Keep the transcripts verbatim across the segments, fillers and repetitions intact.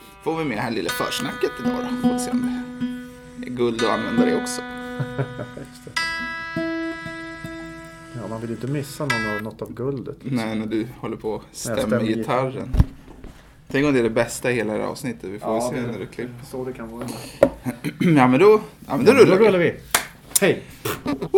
får vi med här lilla försnacket idag då. Får vi se om det är guld att använda det också. Just det. Ja, man vill inte missa någon av, något av guldet. Liksom. Nej, när du håller på att stämma gitarren. Tänk om det är det bästa i hela det här avsnittet. Vi får ja, se när du klipper. Så det kan vara. Ja, men då, ja, men då, ja, rullar, då rullar vi. vi. Hej! Uh!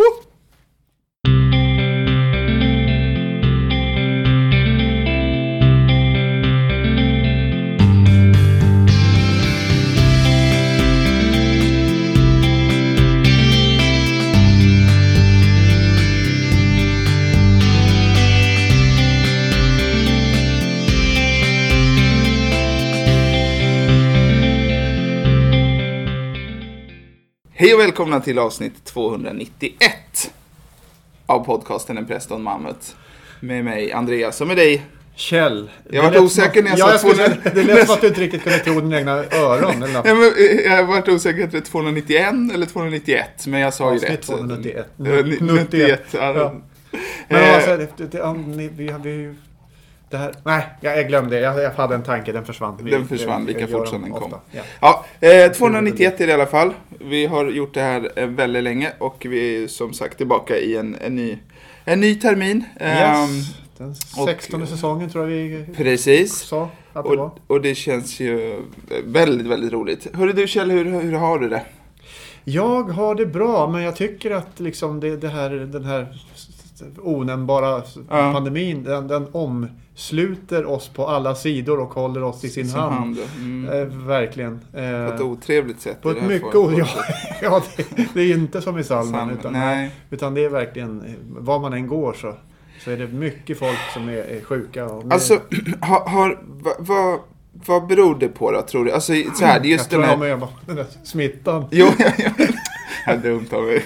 Hej och välkomna till avsnitt tvåhundranittioett av podcasten En präst och en mammut. Med mig Andreas och med dig Kjell. Jag var osäker när jag ja, sa tvåhundra... Det lät som att du inte riktigt kunde tro dina egna öron. Eller? Ja, men jag var varit osäker att det är tvåhundranittioett eller tvåhundranittioett. Men jag sa ju rätt. tvåhundranittioett. nittioett. Ja. Men alltså, det, det, det, vi hade ju... Det här, nej, jag glömde det. Jag, jag hade en tanke, den försvann. Vi, den försvann vi, lika vi fort som den kom. Ja, ja eh, tvåhundranittioett är det i alla fall. Vi har gjort det här väldigt länge och vi är som sagt tillbaka i en, en, ny, en ny termin. Yes. Den sextonde och, säsongen tror jag vi precis. sa att det var. Och, och det känns ju väldigt, väldigt roligt. Hörru du Kjell, hur, hur har du det? Jag har det bra, men jag tycker att liksom det, det här, den här onämnbara ja. pandemin, den, den omsluter oss på alla sidor och håller oss i sin, sin hand. hand. Mm. Eh, verkligen. Eh, på ett otrevligt sätt. På ett mycket o- ja, ja, det, det är inte som i salmen. Utan, nej. utan det är verkligen, var man än går så, så är det mycket folk som är, är sjuka. Och med... Alltså, har, har, vad, vad, vad beror det på då, tror du? Alltså, så här, det är just jag den tror här... jag med den där smittan. Jo, ja, ja. Det är dumt av mig.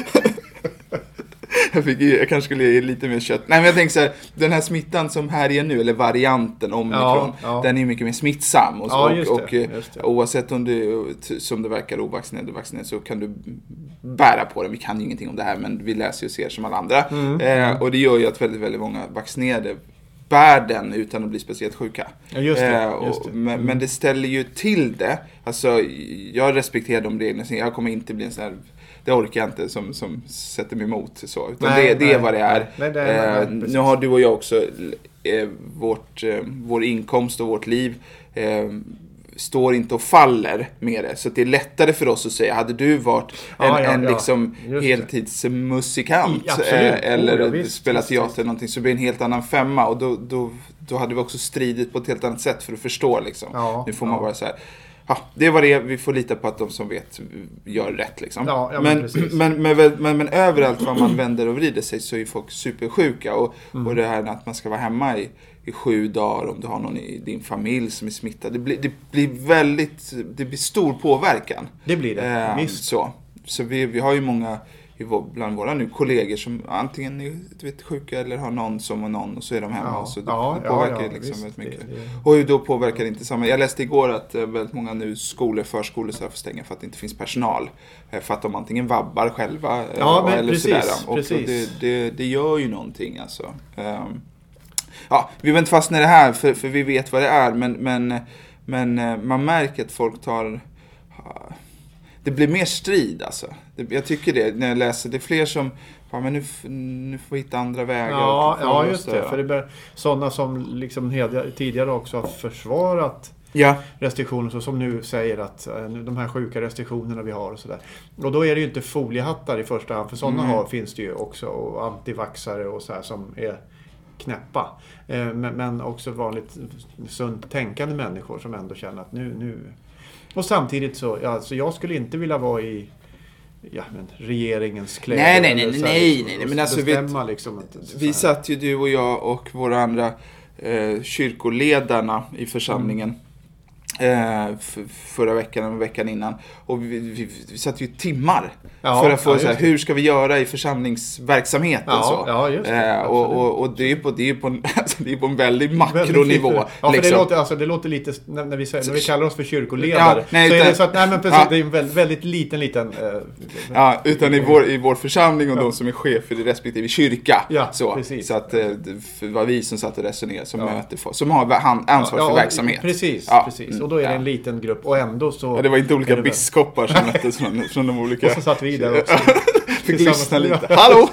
Jag, fick, jag kanske skulle ge lite mer kött. Nej, men jag tänker så här, den här smittan som här är nu, eller varianten omikron, ja, ja. den är mycket mer smittsam. Och, ja, just och, det, och just det. Oavsett om du, som det verkar, ovaccinerad eller vaccinerad, så kan du bära på den. Vi kan ju ingenting om det här, men vi läser ju och ser som alla andra. Mm. Eh, och det gör ju att väldigt, väldigt många vaccinerade bär den utan att bli speciellt sjuka. Ja, just det, eh, och, just det. Mm. Men, men det ställer ju till det. Alltså, jag respekterar de reglerna. Jag kommer inte bli en sån här... Det orkar jag inte som, som sätter mig emot så. Utan nej, det, det nej, är vad det är. Nej, det är eh, nu har du och jag också eh, vårt, eh, vår inkomst och vårt liv eh, står inte och faller med det. Så det är lättare för oss att säga, hade du varit en, ja, ja, en liksom ja, heltidsmusikant eh, eller oh, ja, spelat teater eller någonting, så blir det en helt annan femma. Och då, då, då hade vi också stridit på ett helt annat sätt för att förstå. Liksom. Ja, nu får man ja. bara så här... Ja, det var det. Vi får lita på att de som vet gör rätt liksom. Ja, ja, men, men, men, men, men, men överallt var man vänder och vrider sig så är folk supersjuka. Och, mm. och det här att man ska vara hemma i, i sju dagar om du har någon i din familj som är smittad. Det blir, det blir väldigt, det blir stor påverkan. Det blir det, eh, visst. Så, så vi, vi har ju många bland våra nu kollegor som antingen är du vet, sjuka eller har någon som har någon och så är de hemma. Ja, så det, ja, det påverkar ja, ja, liksom visst, väldigt mycket. Det, det... Och hur då påverkar det inte samma. Jag läste igår att eh, väldigt många nu skolor, förskolor så här får stänga för att det inte finns personal. Eh, för att de antingen vabbar själva eh, ja, men eller precis, sådär. Och precis. det, det, det gör ju någonting alltså. Um, ja, vi vill inte fastna i det här för, för vi vet vad det är. Men, men, men eh, man märker att folk tar... Uh, det blir mer strid alltså. Det, jag tycker det när jag läser. Det är fler som ja, men nu, nu får vi hitta andra vägar. Ja, ja just det. För det blir sådana som liksom tidigare också har försvarat ja. restriktioner. Så som nu säger att de här sjuka restriktionerna vi har och sådär. Och då är det ju inte foliehattar i första hand. För sådana mm. har, finns det ju också. Och antivaxare och så här som är knäppa. Men, men också vanligt sunt tänkande människor som ändå känner att nu... nu och samtidigt så, ja, så jag skulle inte vilja vara i ja, men regeringens kläder. Nej, nej, nej, nej, nej, nej, nej. Men alltså bestämma, vi, liksom, vi satt ju du och jag och våra andra eh, kyrkoledarna i församlingen mm. eh, f- förra veckan och veckan innan. Och vi, vi, vi satt ju timmar ja, för att få ja, så här, hur ska vi göra i församlingsverksamheten ja, så. Ja, just det. Eh, och, och, och det är på det är på en, alltså det är på en väldigt makronivå. Ja, för liksom. det låter alltså det låter lite när, när vi säger när vi kallar oss för kyrkoledare ja, nej, så utan, är det så att nej men precis ja. det är en väldigt, väldigt liten liten eh, ja, utan i vår i vår församling och ja. de som är chefer i respektive kyrka ja, så precis. så att det var vi som satt och resonerade som ja. möter för, som har ansvar ja, för verksamhet. Precis, ja. precis. Mm. och då är det ja. en liten grupp och ändå så... Ja, det var inte olika biskopar som möttes från, från de olika... Och så satt vi där också. Fick lyssna lite. Hallå!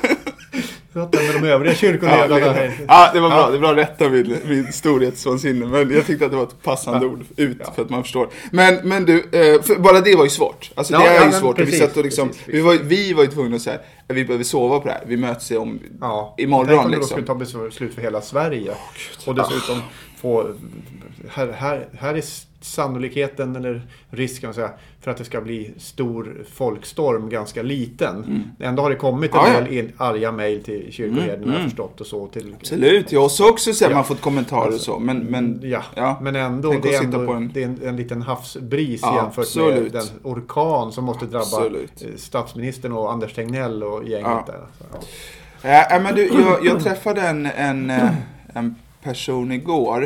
Med de övriga kyrkoledarna. Ja, det, ja, det var bra. Ja. Det var bra att rätta vid, vid storhetsvansinne. Men jag tyckte att det var ett passande ja. ord ut ja. för att man förstår. Men, men du, eh, bara det var ju svårt. Alltså ja, det är ja, ju svårt. Precis, vi, satt och liksom, precis, vi, var, vi var ju tvungna att säga att vi behöver sova på det här. Vi möts om ja. imorgon. Tänk om liksom. Då skulle ta beslut för hela Sverige. Oh, och dessutom ah. få... Här, här, här är sannolikheten eller risken att säga, för att det ska bli stor folkstorm ganska liten. Mm. Ändå har det kommit en ja, del ja. arga mejl till kyrkoherden mm. mm. förstått och så. Till, Absolut, jag har också sett ja. man fått kommentarer och så. Men, men, ja. Ja. men ändå, det är, ändå en... det är en, en liten havsbris ja, jämfört absolut. med den orkan som måste drabba absolut. statsministern och Anders Tegnell och gänget ja. där. Så, ja. Ja, men du, jag, jag träffade en, en, en person igår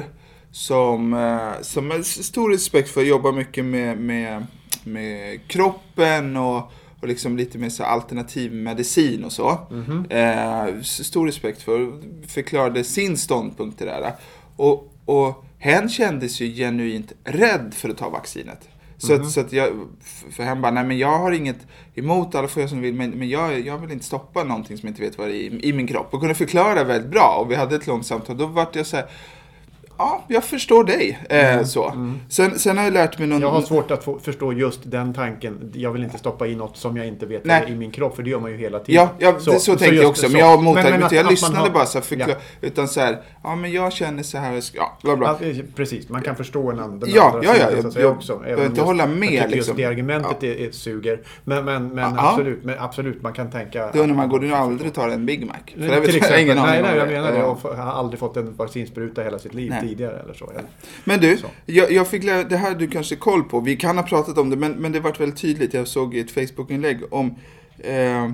som, som har stor respekt för att jobba mycket med, med, med kroppen och, och liksom lite mer så alternativ medicin och så. Mm-hmm. Eh, stor respekt för, förklarade sin ståndpunkt i det där. Och, och hen kändes ju genuint rädd för att ta vaccinet. Så, mm-hmm. att, så att jag, för hen bara, nej men jag har inget emot, alla får jag som vill, men, men jag, jag vill inte stoppa någonting som jag inte vet vad det är i, i min kropp. Och kunde förklara väldigt bra, och vi hade ett långt samtal. Då var jag så här, ja, jag förstår dig. Eh, mm, så. Mm. Sen, sen har jag lärt mig någon... Jag har svårt att få, förstå just den tanken. Jag vill inte stoppa in något som jag inte vet är i min kropp, för det gör man ju hela tiden. Ja, ja så, det, så, så tänkte jag också. Så. Men jag mottagade inte. Jag lyssnade har, bara så här, förklar, ja. utan så här, ja men jag känner så här, ja, bla bla. Ja, precis, man kan förstå en annan. Ja, ja, ja, jag, jag, jag också. Jag behöver inte hålla med. Jag liksom. Just det argumentet ja. är, är suger. Men, men, men, absolut, men absolut, man kan tänka... Då när man går, du aldrig tar en Big Mac. För det vet jag ingen aning. Nej, nej, jag menar det. Jag har aldrig fått en vaccinspruta hela sitt liv tidigare eller så. Men du, jag, jag fick lära, det här du kanske koll på. Vi kan ha pratat om det, men, men det varit väldigt tydligt. Jag såg ett Facebook-inlägg om... Eh,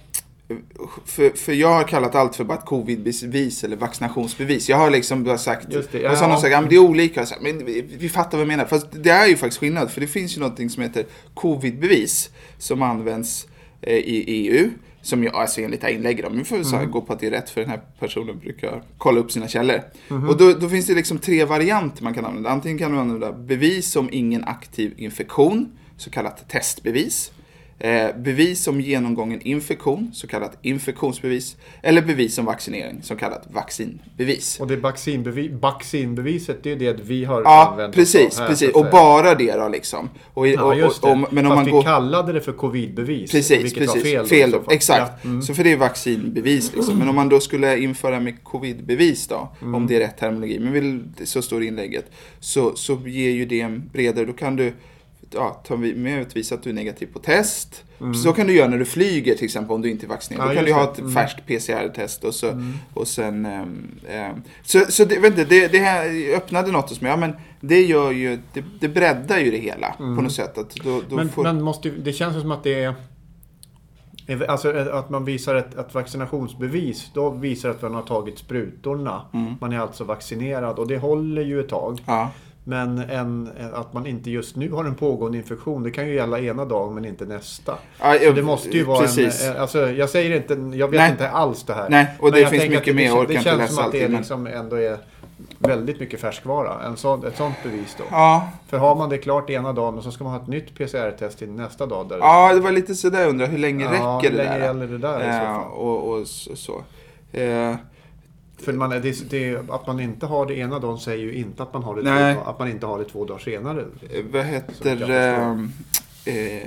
för, för jag har kallat allt för bara ett covid-bevis eller vaccinationsbevis. Jag har liksom bara sagt... Just det, ja. Och så har någon sagt, ja, men det är olika. Så, men vi, vi fattar vad jag menar. Fast det är ju faktiskt skillnad. För det finns ju något som heter covid-bevis som används eh, i E U. Som jag, alltså enligt inlägg då, men vi får så här, mm. gå på att det är rätt, för den här personen brukar kolla upp sina källor. Mm. Och då, då finns det liksom tre varianter man kan använda. Antingen kan man använda bevis om ingen aktiv infektion, så kallat testbevis. Eh, bevis om genomgången infektion, så kallat infektionsbevis. Eller bevis om vaccinering, så kallat vaccinbevis. Och det vaccinbevis, vaccinbeviset, det är det vi har ja, använt. Precis, här, precis. Och bara det då liksom. Och, ja, och, just det. Och, men om Fast man vi går... kallade det för covidbevis. Precis, vilket precis. var fel. fel då, då, exakt. Ja. Mm. Så för det är vaccinbevis liksom. Men om man då skulle införa med covidbevis då, mm. om det är rätt terminologi, men vill, så står inlägget, så, så ger ju det en bredare, då kan du ja, ta med utvisa att du är negativ på test. Mm. Så kan du göra när du flyger till exempel, om du inte är vaccinerad. Ja, då kan du ha ett mm. färskt P C R-test och så mm. och sen ähm, ähm. så så det, vet inte, det det här öppnade något hos mig. Ja, men det gör ju det, det breddar ju det hela mm. på något sätt att då, då men, får... men måste det känns som att det är alltså att man visar ett, ett vaccinationsbevis, då visar att man har tagit sprutorna. Mm. Man är alltså vaccinerad och det håller ju ett tag. Ja. Men en, att man inte just nu har en pågående infektion, det kan ju gälla ena dagen men inte nästa. Ja, jag, så det måste ju vara precis. en... Alltså, jag säger inte, jag vet Nej. inte alls det här. Nej, och det finns mycket mer. Det, det känns som att det liksom ändå är väldigt mycket färskvara. En sån, ett sånt bevis då. Ja. För har man det klart ena dagen och så ska man ha ett nytt P C R-test till nästa dag. Där ja, det var lite sådär, jag undrar hur länge ja, räcker hur det länge där? gäller det där i så fall? Och, och så. så. Eh. För man, det, det, att man inte har det ena dagen säger ju inte att man har det, två, att man inte har det två dagar senare. Vad heter eh, eh,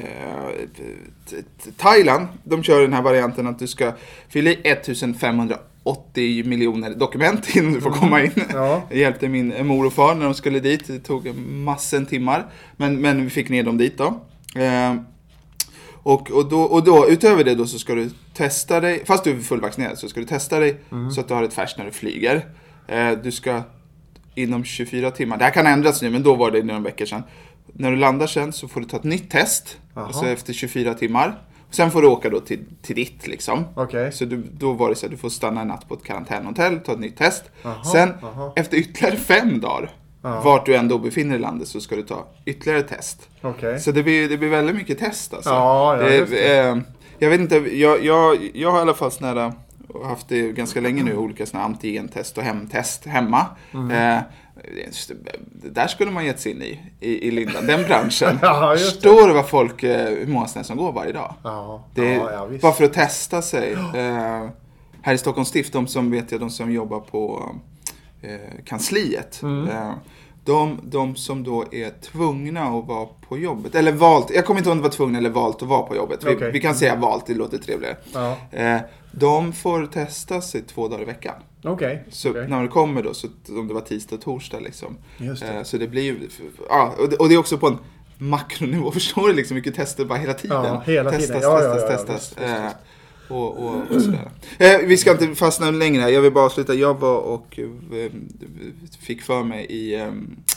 Thailand, de kör den här varianten att du ska fylla i ettusenfemhundraåttio miljoner dokument innan du får komma in. Mm, ja. Jag hjälpte min mor och far när de skulle dit. Det tog massor timmar. Men, men vi fick ner dem dit då. Eh, Och, och, då, och då, utöver det då så ska du testa dig, fast du är fullvaccinerad så ska du testa dig mm. så att du har ett färskt när du flyger. Eh, du ska inom tjugofyra timmar, det här kan ändras nu men då var det några veckor sedan. När du landar sen så får du ta ett nytt test, alltså efter tjugofyra timmar. Sen får du åka då till, till ditt liksom. Okay. Så du, då var det så att du får stanna en natt på ett karantänhotell, ta ett nytt test. Aha, sen aha. efter ytterligare fem dagar, aha. vart du ändå befinner i landet, så ska du ta ytterligare test. Okay. Så det blir, det blir väldigt mycket test alltså. Ja, ja, just det. Eh, jag vet inte, jag, jag, jag har i alla fall såna här, haft det ganska länge nu, olika såna antigentest och hemtest hemma. Mm. Eh, det där skulle man gett sig in i, i, i Linda, den branschen. Ja, Förstår du vad folk, hur många snä som går varje dag? Ja, det är ja, ja, visst. Bara för att testa sig. Eh, här i Stockholms stift, de som vet jag, de som jobbar på eh, kansliet. Mm. Eh, de, de som då är tvungna att vara på jobbet, eller valt, jag kommer inte ihåg om det var tvungna eller valt att vara på jobbet. Vi, okay. vi kan säga valt, det låter trevligare. Ja. Eh, de får testa sig två dagar i veckan. Okay. Så okay. när det kommer då, så om det var tisdag och torsdag liksom. Just det. Eh, så det blir ju, ja, och det, och det är också på en makronivå, förstår du liksom mycket tester bara hela tiden. Ja, hela testas, tiden. testas, Ja, testas, ja, ja, testas. visst, visst, visst. Eh, och, och, och sådär. Eh, vi ska inte fastna längre. Jag vill bara avsluta. Jag var och eh, fick för mig i eh,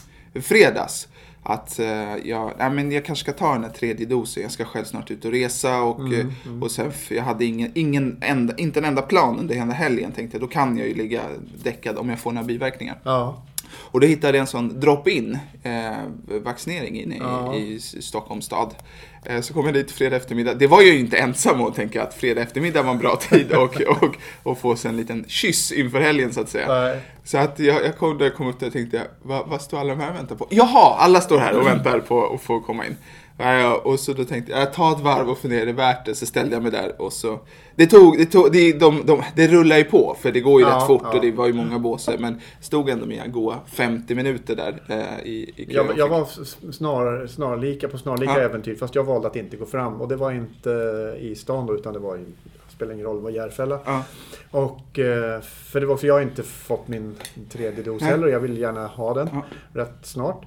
fredags att eh, jag, nej, men jag kanske ska ta den här tredje dosen. Jag ska själv snart ut och resa och, mm, mm. och sen, jag hade ingen, ingen enda, inte en enda plan under hela helgen, tänkte jag. Då kan jag ju ligga däckad om jag får några biverkningar. Ja. Och då hittade jag en sån drop-in eh, vaccinering inne i, ja. i Stockholms stad. Eh, så kom jag dit fredag eftermiddag. Det var jag ju inte ensam att tänka att fredag eftermiddag var en bra tid och, och, och få sig en liten kyss inför helgen så att säga. Nej. Så att jag, jag kom där jag kom upp där och tänkte, vad, vad står alla de här och väntar på? Jaha, alla står här och väntar på att få komma in. Ja, och så då tänkte jag, jag tar ett varv och funderar, är det värt det? Så ställde jag mig där och så, det tog, det tog, det, de, de, det rullar ju på för det går ju ja, rätt fort ja. Och det var ju många båser, men stod ändå med goa femtio minuter där eh, i, i kö. Jag, jag var snar, snarlika på snarlika ja. äventyr, fast jag valde att inte gå fram och det var inte i stan då, utan det var i, spelar ingen roll, det var Järfälla. Ja. Och för det var för jag har inte fått min tredje dos heller och jag vill gärna ha den ja. rätt snart.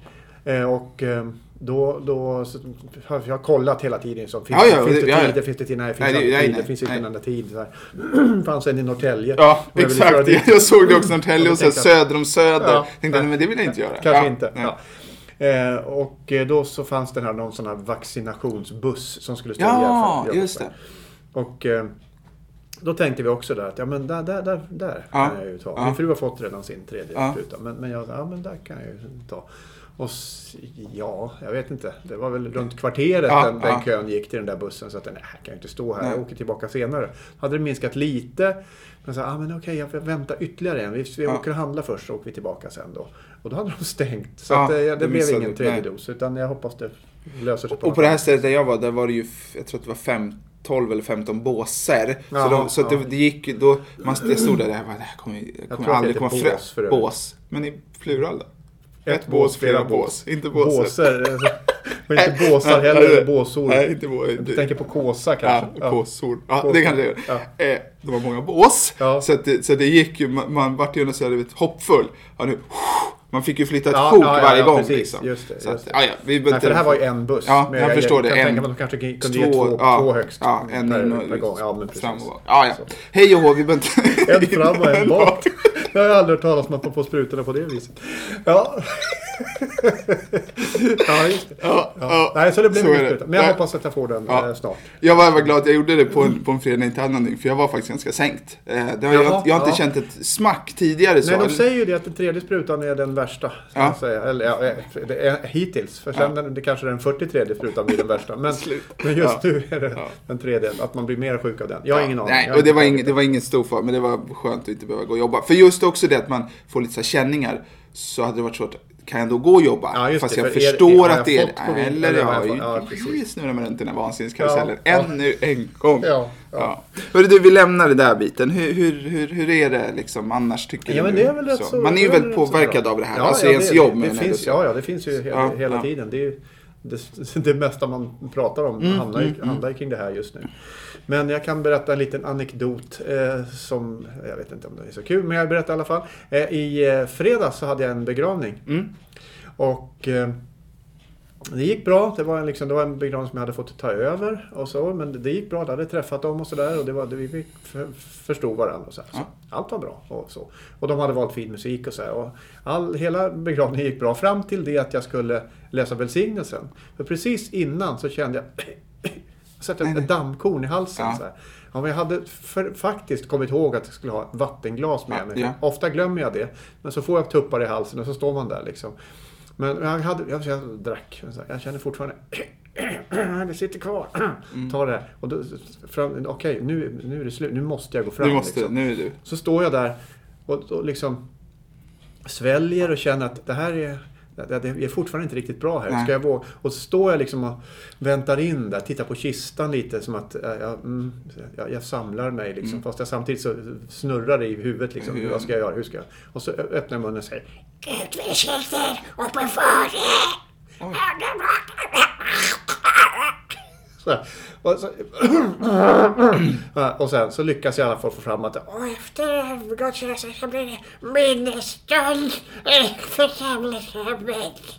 Och Då, då så, jag har kollat hela tiden så finns, ja, ja, det, finns det ja, tid, det finns det tid, nej, det finns nej, aldrig nej, tid, nej, det finns inte nej. en enda tid så här. Fanns en i Norrtälje. Ja, exakt. Jag, jag såg det också i Norrtälje och så söder om söder. Ja, tänkte nej, men det vill jag inte göra. Kanske ja, inte. Ja. Eh, och då så fanns det här någon sån här vaccinationsbuss som skulle stå ja, i just det. Och eh, då tänkte vi också där att ja men där där där, där ja, kan jag ju ta. Ja. Min fru har fått redan sin tredje ja. spruta, men men jag ja men där kan jag ju ta. Och ja, jag vet inte. Det var väl runt kvarteret ja, den, den ja. kön gick till den där bussen. Så att den, nej, jag kan inte stå här. Nej. Jag åker tillbaka senare. Hade det minskat lite. Men så ah, men okej, jag får vänta ytterligare en. Vi, vi ja. åker och handlar först så åker vi tillbaka sen då. Och då hade de stängt. Så ja, att, det, det blev ingen tredje nej. dos. Utan jag hoppas det löser sig. Och, och på det här stället där jag var, där var det ju, jag tror att det var fem, tolv eller femton båser. Ja, så de, så ja. det, det gick då, man stod där, det här, det här kommer, jag kommer aldrig komma fram. Bås, bås. Men i plural då? Ett, ett bås, flera bås. bås. Inte båser. Båser. Men inte båsar heller, eller båsor. Nej, inte bås. Du tänker på kåsa kanske? Ja, kåsor. Ja, ja, det kanske det ja. eh, Det var många bås. Ja. Så, att det, så det gick ju, man, man vart ju så här hoppfull. Ja, nu, man fick ju flytta ett ja, sjok ja, ja, varje ja, gång. Precis, liksom. Just det. Just så att, det. ja, ja, vi Nej, för det här var ju en buss. Ja, jag, jag förstår jag, det. Jag kan en, tänka mig att de kanske kunde två, ge två, ja, två högst ja, en per, per gång. Ja, men precis. Ja, ja. Hej och hå, vi behöver inte... En fram och en bak. Jag har aldrig hört talas om att man får sprutorna på det viset. Ja. Ja, just det. Ja, ja. Ja. Nej, så det blev mycket spruta. Men jag Nej. hoppas att jag får den ja. snart. Jag var glad att jag gjorde det på en, på en fredag, inte någonting, för jag var faktiskt ganska sänkt. Det var, Jaha, jag, jag har inte ja. känt ett smack tidigare. Så. Nej, de säger ju det att den tredje sprutan är den värsta. Ja. Säga. Eller, ja, det är hittills. För sen ja. det kanske den fyrtiotredje sprutan blir den värsta. Men, men just ja. nu är det ja. den tredje. Att man blir mer sjuk av den. Jag har ja. ingen aning. Nej, och det var, ing, det var ingen stor fara, men det var skönt att inte behöva gå och jobba. För just också det att man får lite så här känningar, så hade det varit svårt. Kan jag då gå och jobba? Ja, fast det, jag för förstår er, att det är det. Eller ja, jag, jag snurrar med runt den här vansinnskarusellen. Ja, ännu ja. en gång. Ja, ja. Ja. Hörru du, vi lämnar det där biten. Hur, hur, hur, hur är det liksom annars, tycker ja, du? Men det är väl så, man är ju väl påverkad av det här. Ja, alltså ja, ens det, jobb. Det, det finns, ja, ja, det finns ju hela, ja, hela ja. tiden. Det är ju det, det mesta man pratar om mm, handlar, mm, handlar mm. kring det här just nu. Men jag kan berätta en liten anekdot eh, som, jag vet inte om det är så kul, men jag berättar i alla fall. Eh, I eh, fredags så hade jag en begravning. Mm. Och eh, det gick bra. Det var, en, liksom, det var en begravning som jag hade fått ta över. Och så, men det gick bra. Jag hade träffat dem och sådär. Och det var, det, vi för, förstod varandra. Och så, ja. så allt var bra. Och, så. och de hade valt fin musik och så. Och all, hela begravningen gick bra. Fram till det att jag skulle läsa välsignelsen. För precis innan så kände jag... Jag satte ett dammkorn i halsen. Ja. Så här. Ja, men jag hade för, faktiskt kommit ihåg att jag skulle ha ett vattenglas med mig. Ja. Ofta glömmer jag det. Men så får jag tuppar i halsen och så står man där liksom. Men jag, hade, jag, jag drack. Jag känner fortfarande... det sitter kvar. Mm. Ta det här. Och då, fram, okej, nu, nu är det slut. Nu måste jag gå fram. Du måste, liksom. nu är du. Så står jag där och, och liksom... sväljer och känner att det här är... Det är fortfarande inte riktigt bra här. Ska jag våga? Och så står jag liksom och väntar in där. Tittar på kistan lite som att jag, mm, jag, jag samlar mig liksom. Mm. Fast jag samtidigt så snurrar det i huvudet liksom. Mm. Vad ska jag göra? Hur ska jag? Och så öppnar jag munnen och säger Gud välsigne och bevara. Så, och, så, och sen så lyckas jag i alla fall få fram att och efter gudstjänsten så blir det minnesstund i församlingshemmet.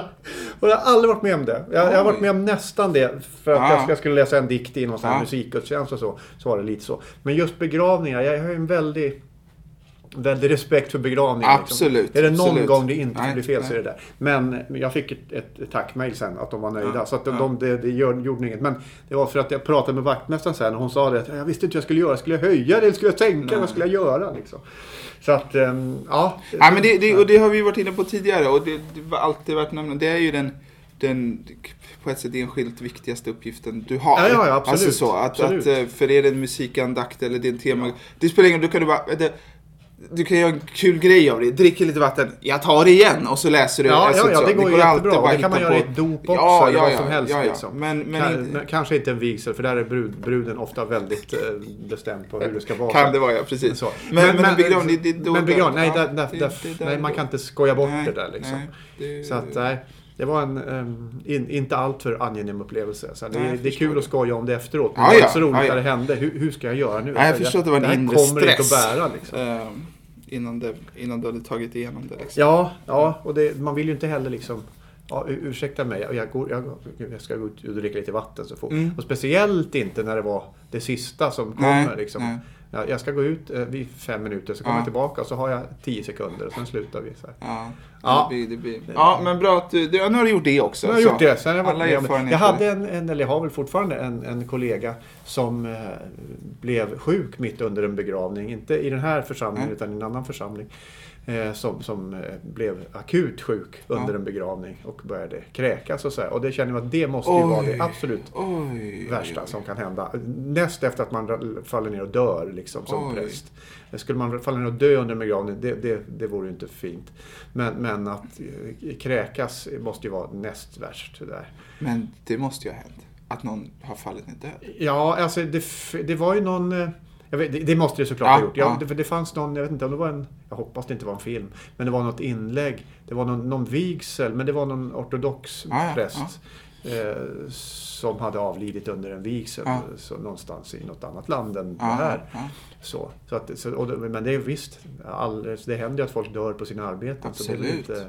Och jag har aldrig varit med om det. Jag, jag har varit med om nästan det. För att ah. jag skulle läsa en dikt i någon sån här ah. musikgudstjänst och så. Så var det lite så. Men just begravningar, jag har en väldigt... väldigt respekt för begravningar. Absolut. Liksom. Är det någon absolut. gång det inte nej, blir fel nej. så är det där. Men jag fick ett, ett tackmail sen att de var nöjda. Ja, så att de, ja. de, det, det gjorde inget. Men det var för att jag pratade med vaktmästaren sen och hon sa det att jag visste inte vad jag skulle göra. Skulle jag höja det eller skulle jag tänka? Nej. Vad skulle jag göra? Liksom. Så att, um, ja. ja men det, det, och det har vi varit inne på tidigare och det, det var alltid värt nämna. Det är ju den, den på ett sätt enskilt viktigaste uppgiften du har. Ja, ja, ja absolut. Alltså så, att, absolut. att för er är det en musikandakt eller det är en tema. Ja. Det spelar ingen roll, du kan du bara... Det, du kan göra en kul grej av det. Dricker lite vatten. Jag tar det igen. Och så läser du. Ja, alltså, ja, ja, det går, det går jättebra. Bara det kan man göra i ett dop också. Ja, eller ja, vad ja, som helst. Ja, ja. Liksom. Men, men kan, inte... Kanske inte en vigsel. För där är brud, bruden ofta väldigt eh, bestämd på hur det ska vara. Kan det vara, ja. Precis. Så. Men, men, men begravning, det, det, men begravning, nej, ja, där, där, det, där, det, det, nej, man kan inte skoja bort nej, det där. Liksom. Nej, det, så att, nej. Det var en um, in, inte allt för angenäm upplevelse. Så det, nej, det är kul det. Att skoja om det efteråt. Men ja, det var ja, så roligt ja, ja. när det hände. Hur, hur ska jag göra nu? Nej, jag förstår att det var en inre stress. Det här kommer inte att bära. Liksom. Um, innan, det, innan du hade tagit igenom det. Liksom. Ja, ja och det, man vill ju inte heller liksom... Ja, ursäkta mig, jag, går, jag, jag ska gå ut och dricka lite vatten så fort. Mm. Och speciellt inte när det var det sista som kommer. Nej, liksom. nej. Ja, jag ska gå ut eh, vid fem minuter så kommer ja. jag tillbaka och så har jag tio sekunder och sen slutar vi. Så här. Ja, ja. Det blir, det blir. Ja, men bra att du, du nu har du gjort det också. Nu har jag gjort det. Sen jag, Alla jag, jag hade en, en, eller jag har väl fortfarande en, en kollega som eh, blev sjuk mitt under en begravning. Inte i den här församlingen mm. utan i en annan församling. Eh, som, som eh, blev akut sjuk under ja. en begravning och började kräkas och så här. Och det känner jag att det måste ju oj, vara det absolut oj, värsta oj. som kan hända. Näst efter att man faller ner och dör liksom som oj. präst. Skulle man falla ner och dö under en begravning, det, det, det vore ju inte fint. Men, men att eh, kräkas måste ju vara näst värst. Där. Men det måste ju ha hänt. Att någon har fallit ner död. Ja, alltså det, det var ju någon... Eh, Jag vet, det, det måste det såklart ja, ha gjort. Ja, ja. det, för det fanns någon, jag vet inte om det var en, jag hoppas det inte var en film, men det var något inlägg, det var någon, någon vigsel, men det var någon ortodox ja, präst ja. Eh, som hade avlidit under en vigsel ja. så, någonstans i något annat land än ja, det här. Ja. Så, så att, så, och, men det är visst, all, det händer ju att folk dör på sina arbeten. Absolut. Så det, är inte,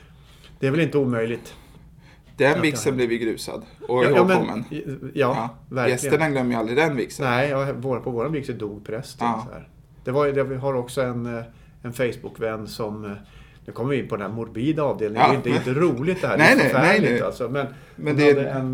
det är väl inte omöjligt. Den vigseln blev ju grusad och ja, ihågkommen. Ja, ja, ja, verkligen. Gästerna glömmer ju aldrig den vigseln. Nej, ja, på våran vigsel dog prästen. Ja. Så här. Det var, det, vi har också en, en Facebook-vän som... Nu kommer vi in på den här morbida avdelningen. Ja. Det är inte, inte roligt det här. Nej, det är nej, nej, nej. alltså. Men, Men hon det... hade en...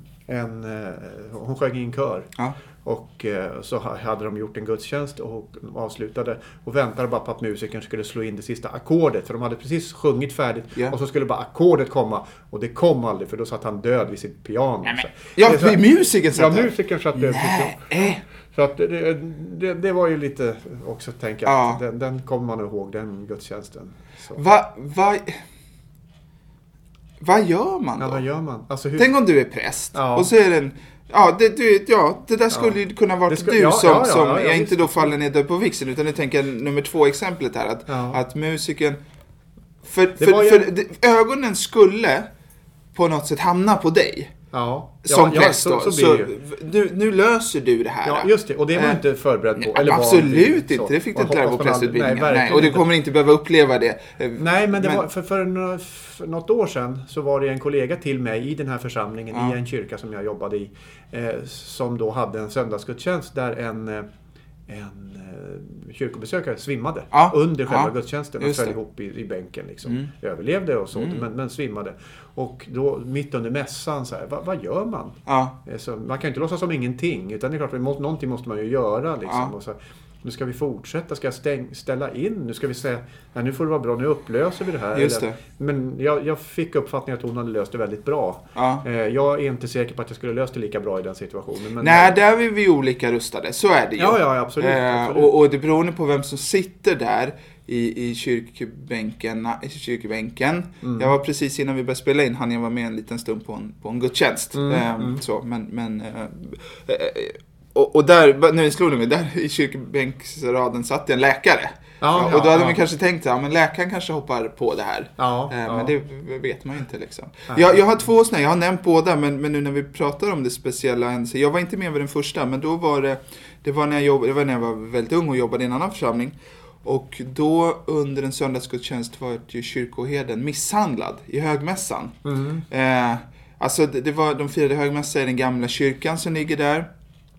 en hon sjöng i en kör. Ja. Och så hade de gjort en gudstjänst och avslutade och väntade bara på att musikern skulle slå in det sista ackordet. För de hade precis sjungit färdigt yeah. och så skulle bara ackordet komma. Och det kom aldrig för då satt han död vid sitt piano. Nej, men, ja, för musikern satt Ja, musikern satt död. Nej. Så att det, det, det var ju lite också att tänka ja. att den, den kommer man ihåg, den gudstjänsten. Vad va, va gör man då? Ja, vad gör man? Alltså, hur... Tänk om du är präst ja. och så är det en... Ja, det, du, ja, det där skulle ju ja. kunna vara du ja, som, ja, ja, som ja, ja, jag ja, inte då faller ner död på vigseln utan jag tänker nummer två exemplet här. Att, ja. att musiken... För, för, ju... för det, ögonen skulle på något sätt hamna på dig. Ja. Som ja, präst ja, då. så, så, så nu, nu löser du det här. Ja, just det. Och det var äh, inte förberedd på. Nej, eller absolut inte. Det fick du inte lära på prästutbildningen. Nej, nej, och du kommer inte behöva uppleva det. Nej, men, det men... Var, för, för, för något år sedan så var det en kollega till mig i den här församlingen, ja. i en kyrka som jag jobbade i, eh, som då hade en söndagsgudstjänst där en, en eh, kyrkobesökare svimmade ja. under själva ja. gudstjänsten och föll ihop i, i bänken. Liksom. Mm. Överlevde och så, mm. men, men svimmade. Och då mitt under mässan så här, vad, vad gör man? Ja. Så man kan ju inte låtsas som ingenting, utan det är klart, någonting måste man ju göra. Liksom, ja. och, så, nu ska vi fortsätta, ska jag stäng, ställa in, nu ska vi säga, nej, nu får det vara bra, nu upplöser vi det här. Just det. Men jag, jag fick uppfattningen att hon hade löst det väldigt bra. Ja. Eh, jag är inte säker på att jag skulle löst det lika bra i den situationen. Men nej, där är vi olika rustade, så är det ju. Ja, ja, absolut. Eh, absolut. Och, och det beror på vem som sitter där i, i kyrkbänken. I kyrkbänken. Mm. Jag var precis innan vi började spela in, han jag var med en liten stund på en, på en gudstjänst. Mm, eh, mm. Så, men... men eh, eh, och, och där, nu slog det mig, där i kyrkbänksraden satt en läkare. Ja, och då hade ja, man ja. kanske tänkt att ja, men läkaren kanske hoppar på det här. Ja, eh, ja. Men det vet man ju inte liksom. Jag, jag har två sådana, jag har nämnt båda, men, men nu när vi pratar om det speciella händelser. Jag var inte med vid den första, men då var det, det var när jag jobbade, det var när jag var väldigt ung och jobbade i en annan församling. Och då under en söndagsgudstjänst var ju kyrkoherden misshandlad i högmässan. Mm. Eh, alltså det, det var, de firade högmässa i den gamla kyrkan som ligger där.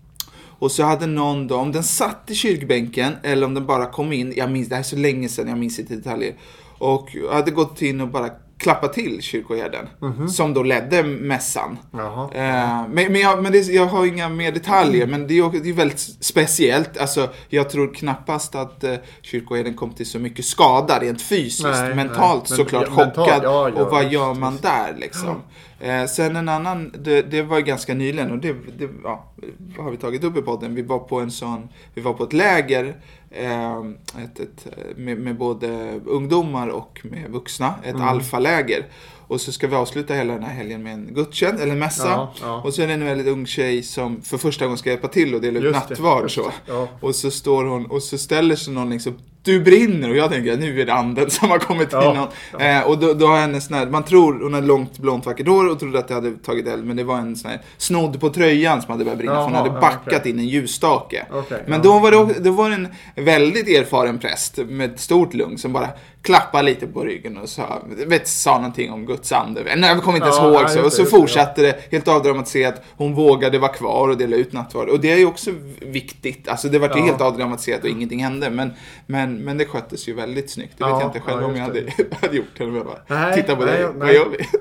Och så hade någon då, om den satt i kyrkbänken eller om den bara kom in, jag minns, det här är så länge sedan, jag minns inte detaljer. Och hade gått in och bara klappat till kyrkoherden. Mm-hmm. Som då ledde mässan. Jaha. Eh, men men, jag, men det, jag har inga mer detaljer, men det är, det är väldigt speciellt. Alltså, jag tror knappast att eh, kyrkoherden kom till så mycket skada rent fysiskt. Nej, mentalt nej. såklart men, chockad. Mentalt, ja, ja, och vad just, gör man just. där liksom? Eh, sen en annan, det, det var ganska nyligen och det, det ja, har vi tagit upp i podden. Vi var på en sån, vi var på ett läger eh, ett, ett, med, med både ungdomar och med vuxna, ett mm. alfaläger. Och så ska vi avsluta hela den här helgen med en gudstjänst eller en mässa. Ja, ja. Och så är det en väldigt ung tjej som för första gången ska hjälpa till och dela ut nattvard. Så. Ja. Och så står hon och så ställer sig någon liksom, du brinner. Och jag tänker, nu är det anden som har kommit ja, in. Ja. Eh, och då, då har henne sån här, man tror, hon har långt blont vackert hår och trodde att det hade tagit eld. Men det var en sån här snodd på tröjan som hade börjat brinna. Jaha, för hon hade backat okay. in en ljusstake. Okay, men ja. då var det, då var det en väldigt erfaren präst med stort lugn som bara klappade lite på ryggen och sa, vet, sa någonting om Guds ande. Nej, jag kommer inte ens ja, ihåg. Så. Och så fortsatte det helt avdramatiserat. Hon vågade vara kvar och dela ut nattvard. Och det är ju också viktigt. Alltså det var ja. helt avdramatiserat och ingenting hände. Men, men, men det sköttes ju väldigt snyggt. Det vet ja, jag inte själv ja, om jag hade, hade gjort det. Jag bara, nej, titta på det. Vad gör vi?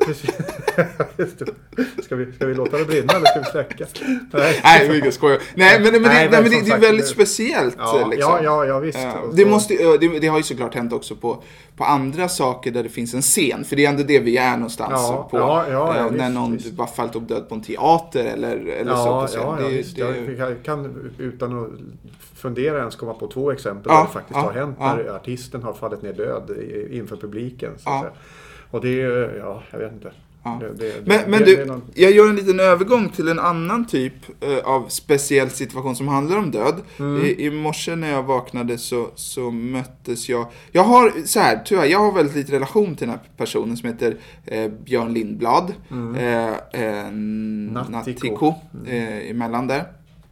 ska vi? Ska vi låta det brinna eller ska vi släcka? Nej, nej vi kan skoja. Nej, men, men, nej, det, men, men det, det är väldigt det... speciellt. Ja, liksom. ja, ja, ja visst. Uh, det, måste, uh, det, det har ju såklart hänt också på på andra saker där det finns en scen. För det är ändå det vi är någonstans ja, på. Ja, ja, ja, när visst, någon visst. bara fallit upp död på en teater eller, eller ja, så på scen. Ja, ja, det, visst. det... Jag kan utan att fundera ens komma på två exempel ja, där det faktiskt ja, har hänt ja. när artisten har fallit ner död inför publiken. Så ja. Och det är, ja, jag vet inte. Ja. Det, det, men det, men det, du, det någon... jag gör en liten övergång till en annan typ uh, av speciell situation som handlar om död. Mm. I, I morse när jag vaknade så, så möttes jag... Jag har, så här, tyvärr, jag har väldigt lite relation till den här personen som heter eh, Björn Lindblad. Mm. Eh, eh, Nattiko. Eh, emellan där.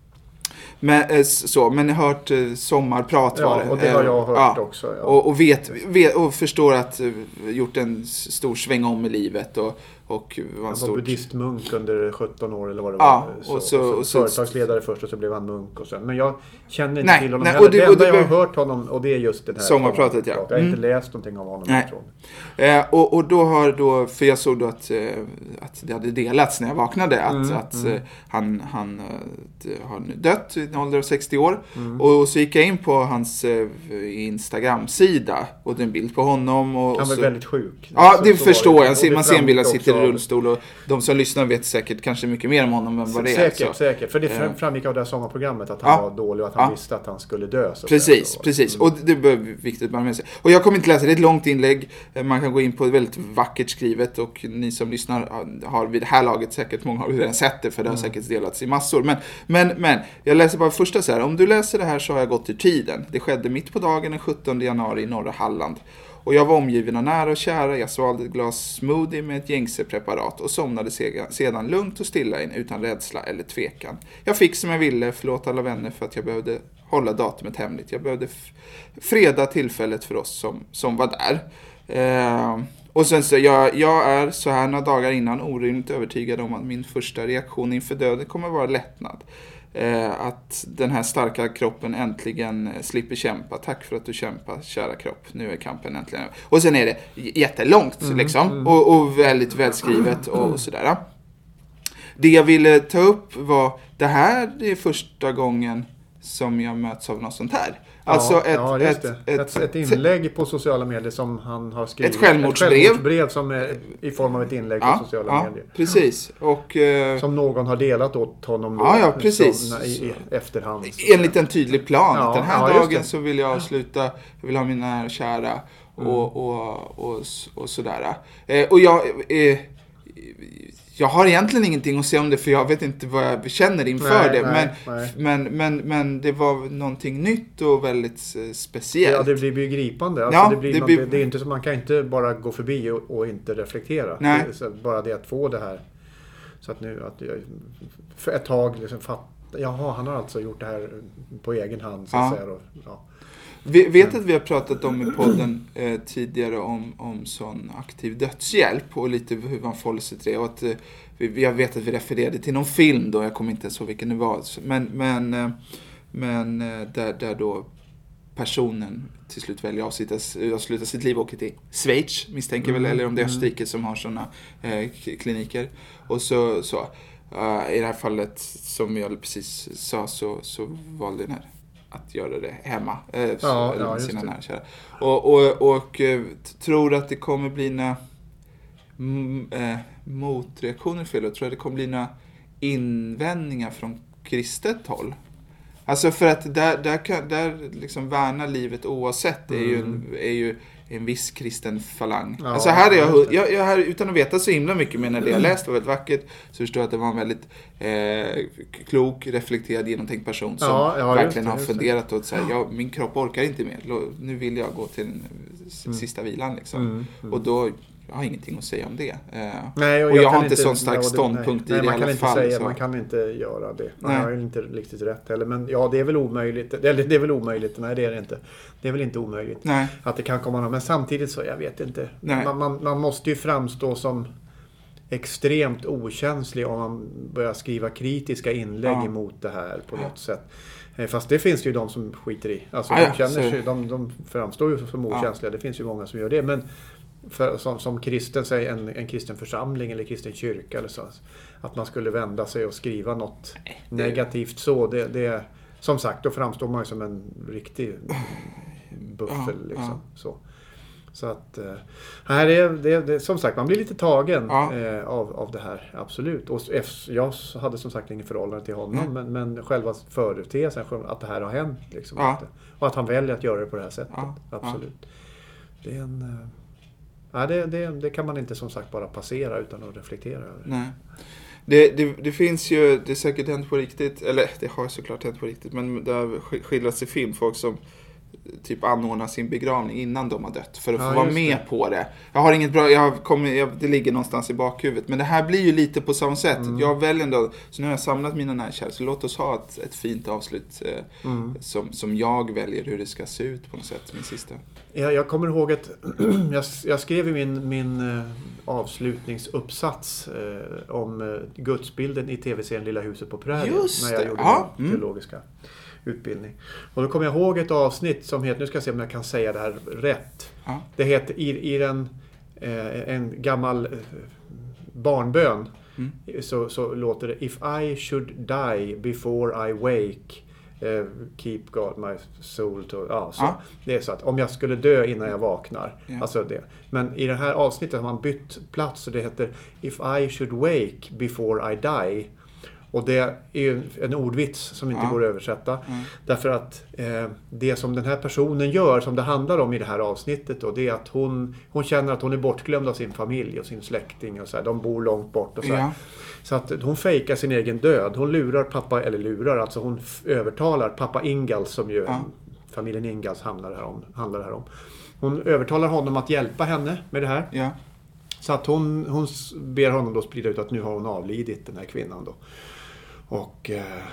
Men, så, men jag har hört eh, sommarprat var det. Ja, och det har jag hört ja. också. Ja. Och, och, vet, vet, och förstår att uh, gjort en stor sväng om i livet. Och, och var han var stort... buddhistmunk under sjutton år eller vad det ja, var. Så, och så, och så, företagsledare först och så blev han munk och sen. Men jag känner inte nej, till honom nej, heller. Och det, det och enda det, jag har hört honom och det är just den här sommarpratet. Ja. Jag har inte mm. läst någonting av honom. Nej. Eh, och, och då har då, för jag såg då att, eh, att det hade delats när jag vaknade. Att, mm, att mm. Eh, han, han eh, har nu dött i en ålder av sextio år. Mm. Och, och så gick jag in på hans eh, Instagram-sida. Och det är en bild på honom. Och, han var så, väldigt sjuk. Ja, så, det så förstår det. jag. Man, man ser en bild, han sitter i också. rullstol och de som lyssnar vet säkert kanske mycket mer om honom än vad det är. Säkert, så. säkert. För det fram, framgick av det här sommarprogrammet att han ja. var dålig och att han ja. visste att han skulle dö. Så precis, så. precis. Och det är viktigt att med sig. Och jag kommer inte läsa, det är ett långt inlägg. Man kan gå in på ett väldigt vackert skrivet och ni som lyssnar har vid det här laget säkert, många har redan sett det för det har mm. säkert delats i massor. Men, men, men jag läser bara första så här. Om du läser det här så har jag gått ur tiden. Det skedde mitt på dagen den sjuttonde januari i norra Halland. Och jag var omgiven av nära och kära. Jag svalde ett glas smoothie med ett gängse preparat och somnade sedan lugnt och stilla in utan rädsla eller tvekan. Jag fick som jag ville, förlåt alla vänner för att jag behövde hålla datumet hemligt. Jag behövde f- freda tillfället för oss som, som var där. Eh, och sen så, jag, jag är så här några dagar innan orimligt övertygad om att min första reaktion inför döden kommer vara lättnad. Eh, att den här starka kroppen äntligen slipper kämpa. Tack för att du kämpar, kära kropp. Nu är kampen äntligen. Och sen är det jättelångt mm, liksom. Mm. Och, och väldigt välskrivet och, och sådär. Det jag ville ta upp var, det här är första gången som jag möts av något sånt här. Alltså ja, ett, ja, ett, ett, ett, ett inlägg på sociala medier som han har skrivit. Ett självmordsbrev. Ett självmordsbrev som är i form av ett inlägg ja, på sociala ja, medier. Precis. Och, uh, som någon har delat åt honom då, ja, ja, precis. Som, i, i efterhand. Enligt en tydlig plan. Ja, att den här ja, dagen så vill jag avsluta, jag vill ha mina kära och, mm. och, och, och, och sådär. Eh, och jag... Eh, Jag har egentligen ingenting att säga om det för jag vet inte vad jag känner inför nej, det. Nej, men, nej. Men, men, men det var någonting nytt och väldigt speciellt. Ja, det blir ju gripande. Alltså ja, det, blir det, blir... det är inte så, man kan inte bara gå förbi och, och inte reflektera. Nej. Det är bara det att få det här. Så att nu att jag för ett tag liksom fatt, jaha, han har alltså gjort det här på egen hand. Så att ja. säga, och, ja. Vi vet att vi har pratat om i podden eh, tidigare om, om sån aktiv dödshjälp och lite hur man förhåller sig till det. Och att, eh, vi, jag vet att vi refererade till någon film då, jag kommer inte ihåg vilken det var. Men, men, eh, men eh, där, där då personen till slut väljer att avsluta sitt liv och åker till Schweiz, misstänker mm. väl, eller om det är Österrike som har sådana eh, kliniker. Och så, så uh, i det här fallet, som jag precis sa, så, så valde den här att göra det hemma eh, ja, så, ja, med sina närkära. Och, och, och eh, tror att det kommer bli några m- eh, motreaktioner för det. Jag tror att det kommer bli några invändningar från kristet håll. Alltså för att där, där, kan, där liksom värna livet oavsett mm. är, ju en, är ju en viss kristen falang. Ja, alltså här är jag, jag, jag här, utan att veta så himla mycket, men när det jag läst var väldigt vackert, så förstår jag att det var en väldigt eh, klok, reflekterad, genomtänkt person som ja, ja, verkligen det, har funderat och sagt, ja, min kropp orkar inte mer. Nu vill jag gå till den mm. sista vilan liksom. Mm, mm. Och då jag har ingenting att säga om det. Eh, nej, och och jag, jag har inte inte sån stark ståndpunkt nej, i det i alla fall. Säga, så. Man kan inte göra det. Man nej. har ju inte riktigt rätt heller. Men ja, det är väl omöjligt. Eller det är väl omöjligt. Nej, det är det inte. Det är väl inte omöjligt. Nej. Att det kan komma någon. Men samtidigt så, jag vet inte. Man, man, man måste ju framstå som extremt okänslig om man börjar skriva kritiska inlägg ja. emot det här på något sätt. Fast det finns ju de som skiter i. Alltså ah, de, ja, känner sig, de, de framstår ju som okänsliga. Ja. Det finns ju många som gör det. Men för, som, som kristen, säg en, en kristen församling eller kristen kyrka eller så, att man skulle vända sig och skriva något Nej, det... negativt så, det, det som sagt, då framstår man ju som en riktig buffel ja, liksom, ja. så. Så att äh, här är det, det, som sagt, man blir lite tagen ja. äh, av, av det här, absolut. Och jag hade som sagt ingen förhållande till honom, mm. men, men själva företeelsen att det här har hänt liksom, ja. att, och att han väljer att göra det på det här sättet, ja. absolut. Ja. Det är en... Äh, Ja, det, det, det kan man inte som sagt bara passera utan att reflektera över. Nej. Det, det, det finns ju, det är säkert hänt på riktigt, eller det har såklart hänt på riktigt, men det har skildrats i film, folk som typ anordnar sin begravning innan de har dött för att ja, få vara med det. på det. Jag har inget bra, jag kommer, jag, det ligger någonstans i bakhuvudet, men det här blir ju lite på samma sätt. Mm. Jag väljer ändå, så nu har jag samlat mina närkära, så låt oss ha ett, ett fint avslut eh, mm. som, som jag väljer hur det ska se ut på något sätt, min sista. Ja, jag kommer ihåg att jag, jag skrev i min, min uh, avslutningsuppsats uh, om uh, gudsbilden i tv-serien Lilla huset på prärien. Just när jag det. gjorde Ja. min teologiska mm. utbildning. Och då kommer jag ihåg ett avsnitt som heter, nu ska jag se om jag kan säga det här rätt. Ja. Det heter i, i den, uh, en gammal uh, barnbön mm. så, så låter det If I should die before I wake Uh, keep God my soul to, ja, så. Ah. Det är så att om jag skulle dö innan jag vaknar, yeah. alltså det. Men i det här avsnittet har man bytt plats och det heter If I should wake before I die. Och det är ju en ordvits som inte ah. går att översätta. Mm. Därför att eh, det som den här personen gör, som det handlar om i det här avsnittet då, det är att hon, hon känner att hon är bortglömd av sin familj och sin släkting och så här. De bor långt bort och så här. Yeah. Så att hon fejkar sin egen död. Hon lurar pappa, eller lurar, alltså hon f- övertalar pappa Ingalls, som ju ja. familjen Ingalls handlar här om, handlar här om. Hon övertalar honom att hjälpa henne med det här. Ja. Så att hon, hon ber honom då sprida ut att nu har hon avlidit, den här kvinnan då. Och,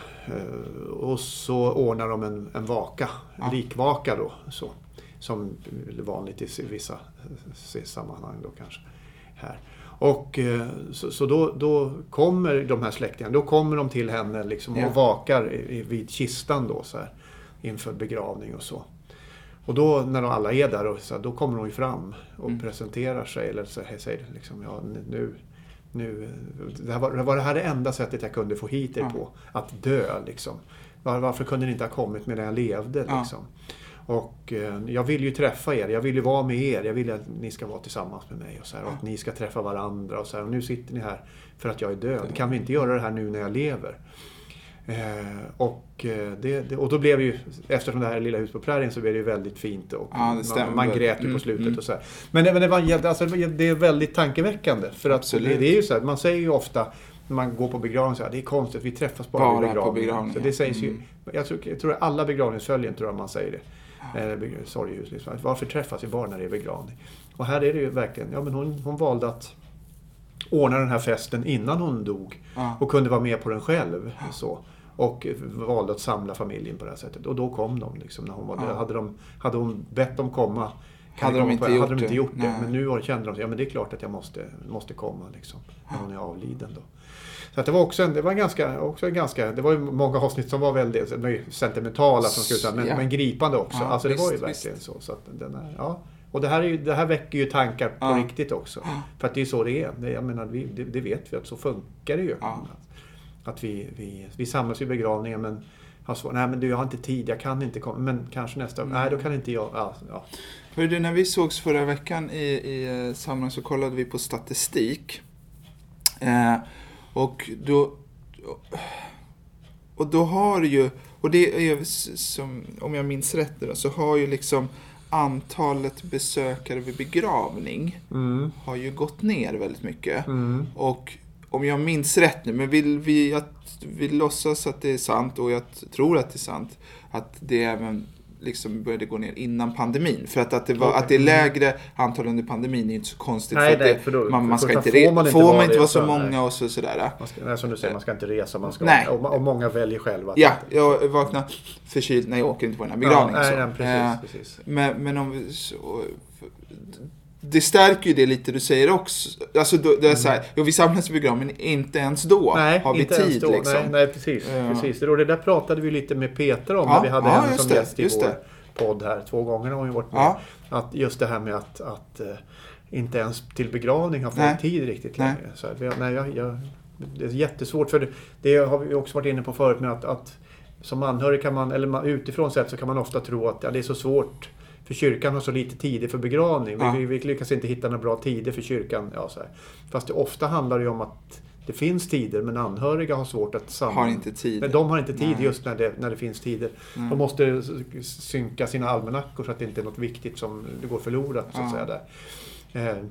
eh, och så ordnar de en, en vaka, ja. likvaka då, så. Som är vanligt i vissa sammanhang då kanske här. Och så, så då, då kommer de här släktingarna, då kommer de till henne liksom, ja. och vakar vid kistan då så här, inför begravning och så. Och då när de alla är där, och så här, då kommer de ju fram och mm. presenterar sig, eller så här, säger liksom, ja nu, nu det, här var, det var det här det enda sättet jag kunde få hit er ja. på, att dö liksom. Var, varför kunde ni inte ha kommit medan jag levde liksom? Ja. Och eh, jag vill ju träffa er, jag vill ju vara med er, jag vill att ni ska vara tillsammans med mig och, så här, och att ni ska träffa varandra och så här, och nu sitter ni här för att jag är död. Kan vi inte göra det här nu när jag lever? Eh, och, eh, det, det, och då blev ju, eftersom det här lilla hus på prärien, så blev det ju väldigt fint och ja, man, man grät ju på slutet mm. och så här. Men, men det, var, alltså, det är väldigt tankeväckande för att det, det är ju så här, man säger ju ofta när man går på begravning så här, det är konstigt, vi träffas bara, bara begravning. På begravning. Så det sägs ju, mm. jag, tror, jag tror att alla begravningsföljen tror jag man säger det. Ja. Sorghus, liksom. Varför träffas vi bara när det är begravning? Och här är det ju verkligen, ja men hon, hon valde att ordna den här festen innan hon dog ja. och kunde vara med på den själv ja. så. Och valde att samla familjen på det här sättet. Och då kom de liksom, när hon var ja. hade, de, hade hon bett dem komma, hade de, inte, på, hade de inte gjort det. Nej. Men nu kände de, ja men det är klart att jag måste, måste komma liksom, när hon är avliden då. Så att det var också en, det var en ganska, också en ganska, det var ju många avsnitt som var väldigt sentimentala som skulle säga, men, ja. men gripande också. Ja, alltså det visst, var ju verkligen visst. så. så att den är, ja. Och det här, är ju, det här väcker ju tankar på ja. riktigt också. För att det är så det är. Det, jag menar, vi, det, det vet vi att så funkar det ju. Ja. Att vi, vi, vi samlas i begravningen men har svårt. Nej men du, jag har inte tid, jag kan inte komma. Men kanske nästa mm. nej då kan inte jag. Ja, ja. Hör du, när vi sågs förra veckan i, i sammanhang så kollade vi på statistik. Eh, och då och då har ju, och det är som, om jag minns rätt då, så har ju liksom antalet besökare vid begravning mm. har ju gått ner väldigt mycket. Mm. Och om jag minns rätt nu, men vill vi att vi låtsas att det är sant och jag tror att det är sant att det även liksom började gå ner innan pandemin, för att, att det var att det är lägre antal under pandemin är inte så konstigt. Nej, för nej, att det, för då, man, man ska inte får man inte får vara, man inte vara så resa, många nej. och så sådär. Man ska, nej, som du säger, man ska inte resa, man ska nej. och, och många väljer själva. Ja, jag vaknar förkyld när jag åker inte på den här begravningen. Ja, nej, nej, precis, precis. Men, men om vi så, det stärker ju det lite du säger också. Alltså då, det är så här, jo, vi samlas i begravningen, men inte ens då nej, har vi tid då. Liksom. Nej, nej, precis, uh. precis. Och det där pratade vi lite med Peter om ja, när vi hade ja, henne som det, gäst i vår det. podd här. Två gånger har vi varit med. Ja. Att just det här med att, att uh, inte ens till begravning har fått tid riktigt längre. Nej. Så här, nej, jag, jag, det är jättesvårt, för det, det har vi också varit inne på förut med att, att som anhörig kan man, eller utifrån sett så kan man ofta tro att ja, det är så svårt. För kyrkan har så lite tider för begravning. Ja. Vi, vi lyckas inte hitta några bra tider för kyrkan. Ja, så här. Fast det ofta handlar det om att det finns tider, men anhöriga har svårt att samman... Har inte tid. Men de har inte tid Nej. just när det, när det finns tider. Mm. De måste synka sina almanackor så att det inte är något viktigt som det går förlorat. Så att ja. säga, där. Eh,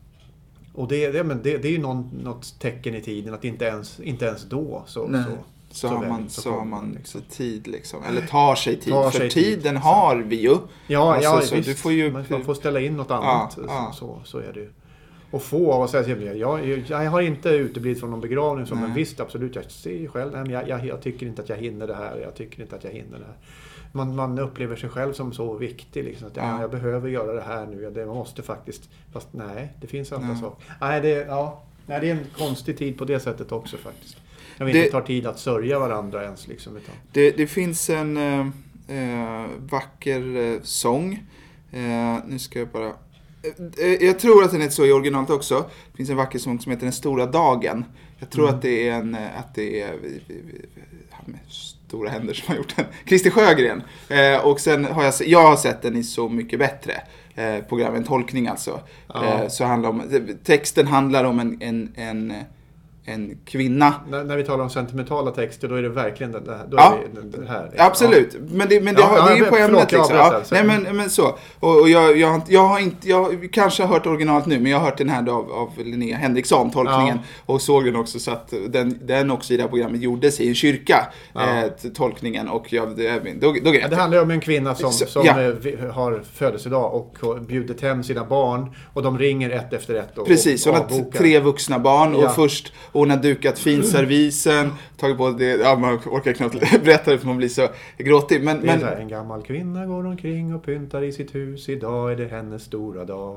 och det, det, men det, det är ju någon, något tecken i tiden att inte ens, inte ens då så... Nej. så Så, så har man, så har man liksom. tid liksom. Eller tar sig tid. Tar för sig tiden tid. har vi ju. Ja, alltså, ja så visst. Du får ju... Man får ställa in något annat. Ja, ja. Så, så, så är det ju. Och få av att säga jag, jag, jag har inte uteblivit från någon begravning. Men visst, absolut. Jag ser ju själv. Nej, men jag, jag, jag tycker inte att jag hinner det här. Jag tycker inte att jag hinner det här. Man, man upplever sig själv som så viktig. Liksom, att ja. jag behöver göra det här nu. Det, man måste faktiskt. Fast nej, det finns andra ja. saker. Nej det, ja, nej, det är en konstig tid på det sättet också faktiskt. När vi det, inte tar tid att sörja varandra ens. Liksom, utan. Det, det finns en äh, vacker äh, sång. Äh, nu ska jag bara... Äh, jag tror att den är så i originalet också. Det finns en vacker sång som heter Den stora dagen. Jag tror mm. att det är en... Att det är... Vi, vi, vi, med stora händer som har gjort den. Christer Sjögren. Äh, och sen har jag... Jag har sett den i Så mycket bättre. Äh, program, en tolkning alltså. Ja. Äh, så handlar om... Texten handlar om en... en, en en kvinna. När, när vi talar om sentimentala texter, då är det verkligen det här. Då ja, är det, det här. Absolut. Ja. Men det, men det, ja, har, det är ju på ämnet liksom. Ja, nej, men, men så. Och, och jag, jag, jag har inte, jag kanske har hört originalet nu, men jag har hört den här då av, av Linnea Henriksson, tolkningen. Ja. Och såg den också, så att den, den också i det här programmet gjordes i en kyrka, ja. eh, tolkningen. Och jag, det, då, då ja, det handlar om en kvinna som, så, som ja. har födelsedag och bjudit hem sina barn. Och de ringer ett efter ett. Och, Precis, och hon har tre vuxna barn. Ja. Och först... Hon har dukat finservisen, tagit på det, ja, man orkar knappt berätta det för man blir så gråtig. Men, men... Här, en gammal kvinna går omkring och pyntar i sitt hus, idag är det hennes stora dag.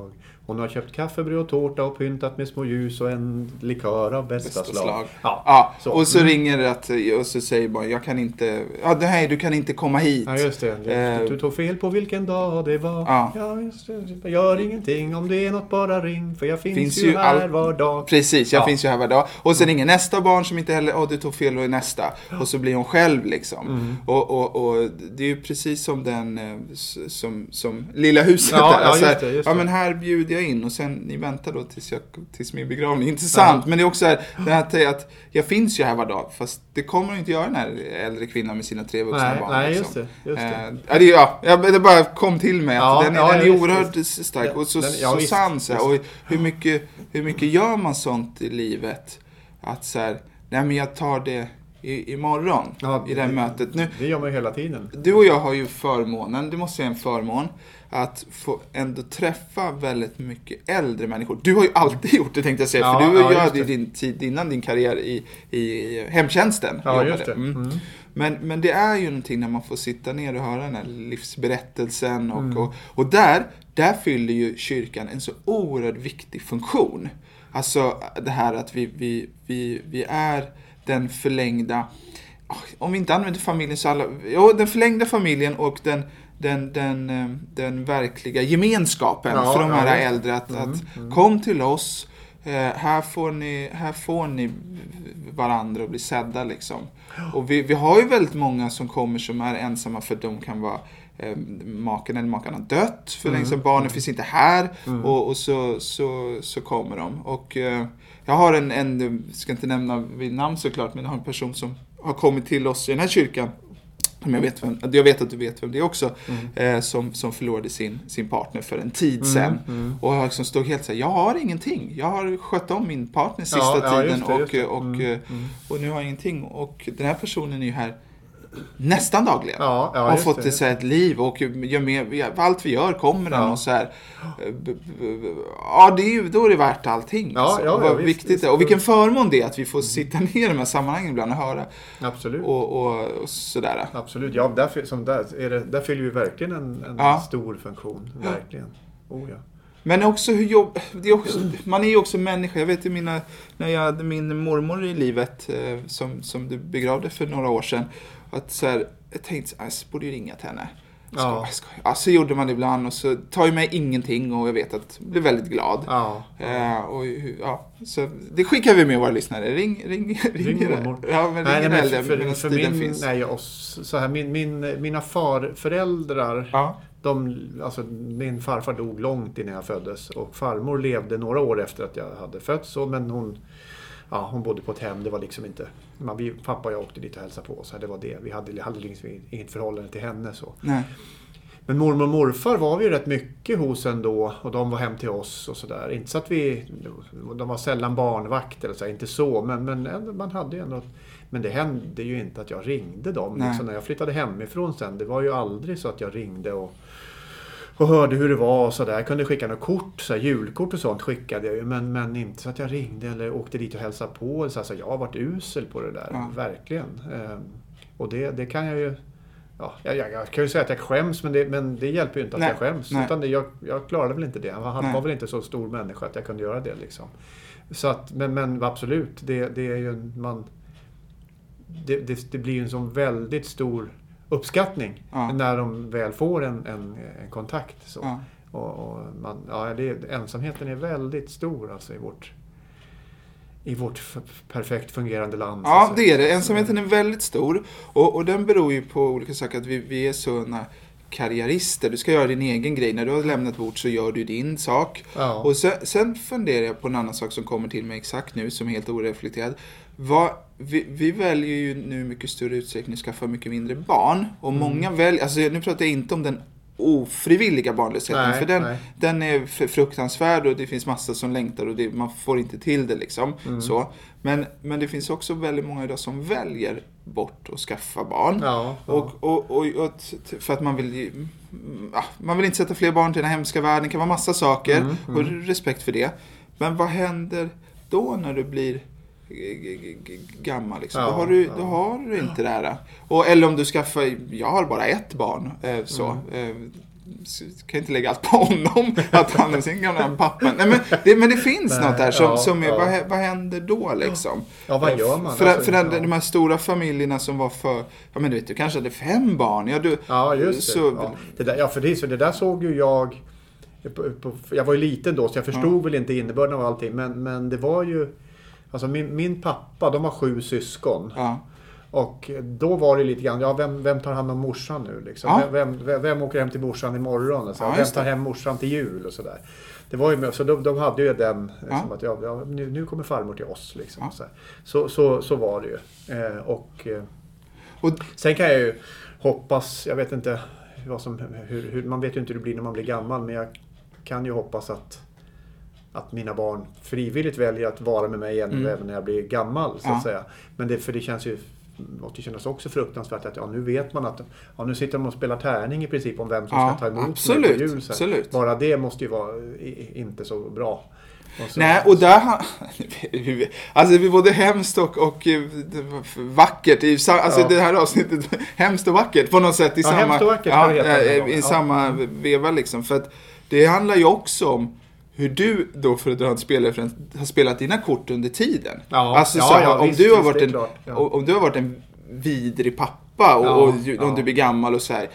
Hon har köpt kaffebröd och tårta och pyntat med små ljus och en likör av bästa, bästa slag. slag. Ja, ja. Så. Och så mm. ringer det att, och så säger bara, jag kan inte, ja det här, du kan inte komma hit. Ja just det, eh. du tog fel på vilken dag det var. Ja. Ja, just det. Gör ingenting, om det är något bara ring, för jag finns, finns ju här all... var dag. Precis, jag ja. finns ju här var dag. Och så mm. ringer nästa barn som inte heller, åh du tog fel och nästa. Och så blir hon själv liksom. Mm. Och, och, och det är ju precis som den, som, som lilla huset ja, där. Ja, alltså, just det, just det. Ja men här bjuder jag in och sen ni väntar då tills, jag, tills min begravning. Intressant, ja. Men det är också här, det här att jag finns ju här var dag, fast det kommer inte göra den här äldre kvinnan med sina tre vuxna nej, barn. Nej, liksom. just det. Just det. Uh, ja, det, ja, det bara kom till mig att ja, den, ja, den är oerhört visst. stark och så, den, ja, så sann. Så och hur mycket, hur mycket gör man sånt i livet? Att så här, nej men jag tar det i, imorgon ja, i det här mötet. Nu, det gör man ju hela tiden. Du och jag har ju förmånen, det måste säga en förmån, att få ändå träffa väldigt mycket äldre människor. Du har ju alltid gjort det tänkte jag säga, ja, för du ja, gör din tid innan din karriär i, i hemtjänsten. Ja, just det. Mm. Mm. Men, men det är ju någonting när man får sitta ner och höra den här livsberättelsen och, mm. och, och där, där fyller ju kyrkan en så oerhört viktig funktion. Alltså det här att vi, vi, vi, vi är den förlängda, om vi inte använder familjen så alla, ja, den förlängda familjen och den Den, den, den verkliga gemenskapen ja, för de här ja, äldre att, mm, att mm. kom till oss, eh, här, får ni, här får ni varandra och bli sedda liksom. Och vi, vi har ju väldigt många som kommer som är ensamma för de kan vara eh, maken eller makarna dött för mm. liksom, barnen mm. finns inte här mm. och, och så, så, så kommer de och eh, jag har en, en, ska inte nämna vid namn såklart, men jag har en person som har kommit till oss i den här kyrkan. Jag vet, vem, jag vet att du vet vem det är också. Mm. Eh, som, som förlorade sin, sin partner för en tid sedan. Mm, mm. Och jag liksom stod helt så här, jag har ingenting. Jag har skött om min partner sista ja, tiden. Ja, just det, just det. Och, och, mm, och, mm. och nu har jag ingenting. Och den här personen är ju här nästan dagligen. Ja, ja, har fått det, så här, ett liv och gör med, allt vi gör kommer den ja. och så här. Ja, det är ju, då är det värt allting. Ja, så. ja, och, ja, vad viktigt visst, och vilken förmån det är att vi får sitta ner i de här sammanhangen ibland och höra. Absolut. Och, och, och sådär. Absolut, ja, där, som där, är det, där fyller vi verkligen en, en ja. stor funktion. Verkligen. Oh, ja. Men också hur jobb, det är också, man är ju också människa. Jag vet ju mina, när jag hade min mormor i livet eh, som, som du begravde för några år sedan. Att så här, jag tänkte att jag borde ju ringa till henne. Så, ja. ska, ja, så gjorde man det ibland och så tar ju mig ingenting och jag vet att jag blir väldigt glad. Ja. Eh, och, ja, så det skickar vi med våra lyssnare. Ring, ring, ring, ring mormor. Ja, men nej, ring nej, för, för, för min, finns. Nej, oss, så här, min, min, mina farföräldrar, ja. de, alltså, min farfar dog långt innan jag föddes och farmor levde några år efter att jag hade fötts. Så, men hon... Ja, hon bodde på ett hem, det var liksom inte... Man, vi, pappa och jag åkte dit och hälsade på oss, det var det. Vi hade, hade liksom inget förhållande till henne så. Nej. Men mormor och morfar var vi ju rätt mycket hos ändå och de var hem till oss och sådär. Inte så att vi... De var sällan barnvakt eller så, inte så, men, men man hade ju ändå... Men det hände ju inte att jag ringde dem. Liksom, när jag flyttade hemifrån sen, det var ju aldrig så att jag ringde och... Och hörde hur det var och sådär. Jag kunde skicka några kort, så här, julkort och sånt skickade jag ju. Men, men inte så att jag ringde eller åkte dit och hälsade på. Så, så jag har varit usel på det där, ja. verkligen. Ehm, och det, det kan jag ju... Ja, jag, jag kan ju säga att jag skäms, men det, men det hjälper ju inte att nej, jag skäms. Nej. Utan det, jag, jag klarade väl inte det. Han nej. var väl inte så stor människa att jag kunde göra det. Liksom. Så att, men, men absolut, det, det är ju en... Man, det, det, det blir ju en sån väldigt stor... uppskattning ja. när de väl får en, en, en kontakt. Så. Ja. Och, och man, ja, det, ensamheten är väldigt stor alltså, i vårt, i vårt f- perfekt fungerande land. Ja, det är det. Ensamheten är väldigt stor. Och, och den beror ju på olika saker. Att vi, vi är sådana karriärister. Du ska göra din egen grej. När du har lämnat bort så gör du din sak. Ja. Och sen, sen funderar jag på en annan sak som kommer till mig exakt nu som är helt oreflekterad. Vad, vi, vi väljer ju nu mycket större utsträckning att skaffa mycket mindre barn. Och mm. många väljer, alltså nu pratar jag inte om den ofrivilliga barnlösheten. Nej, för den, den är fruktansvärd och det finns massa som längtar och det, man får inte till det liksom. Mm. Så. Men, men det finns också väldigt många idag som väljer bort att skaffa barn. Ja, ja. Och, och, och, och för att man vill ja, man vill inte sätta fler barn till den här hemska världen. Det kan vara massa saker mm, mm. och respekt för det. Men vad händer då när du blir gammal liksom. Ja, då har du ja. då har du inte det här. Och eller om du skaffar, jag har bara ett barn eh, så mm. eh, kan inte lägga allt på honom att han är sin gamla pappa. Nej, men, det, men det finns Nej, något där som, ja, som är, ja. vad, vad händer då liksom? Ja, vad gör man? För, alltså, för den, ja. de här stora familjerna som var för, ja men du vet, du kanske hade fem barn. Ja, du, ja just det. Så, ja. Det där, ja, för det, så det där såg ju jag, på, på, jag var ju liten då så jag förstod ja. väl inte innebörden av allting. Men, men det var ju, alltså min, min pappa, de har sju syskon. Ja. Och då var det lite grann, ja vem, vem tar hand om morsan nu liksom? Ja. Vem, vem, vem åker hem till morsan imorgon? Och så? Ja, vem tar hem morsan till jul och sådär. Det var ju, så de, de hade ju den, liksom, ja. att ja, ja, nu, nu kommer farmor till oss. Liksom, ja. så, så, så, så var det ju. Eh, och, eh, och sen kan jag ju hoppas, jag vet inte vad som, hur, hur, man vet ju inte hur det blir när man blir gammal, men jag kan ju hoppas att att mina barn frivilligt väljer att vara med mig ännu mm. även när jag blir gammal så att ja. säga. Men det, för det känns ju måste kännas också fruktansvärt att ja, nu vet man att ja, nu sitter de och spelar tärning i princip om vem som ja, ska ta emot absolut, mig på jul. Så absolut. Bara det måste ju vara i, inte så bra. Och så, Nej, och där alltså det är både hemskt och, och vackert i, alltså ja. det här avsnittet hemskt och vackert på något sätt i ja, samma hemskt och vackert, ja, i i ja. samma veva liksom, för att det handlar ju också om hur du då för att dra en spelare har spelat dina kort under tiden. Ja, alltså ja, så, ja, om, visst, du har varit en, ja. om du har varit en vidrig pappa och, ja, och om ja. du blir gammal och så här,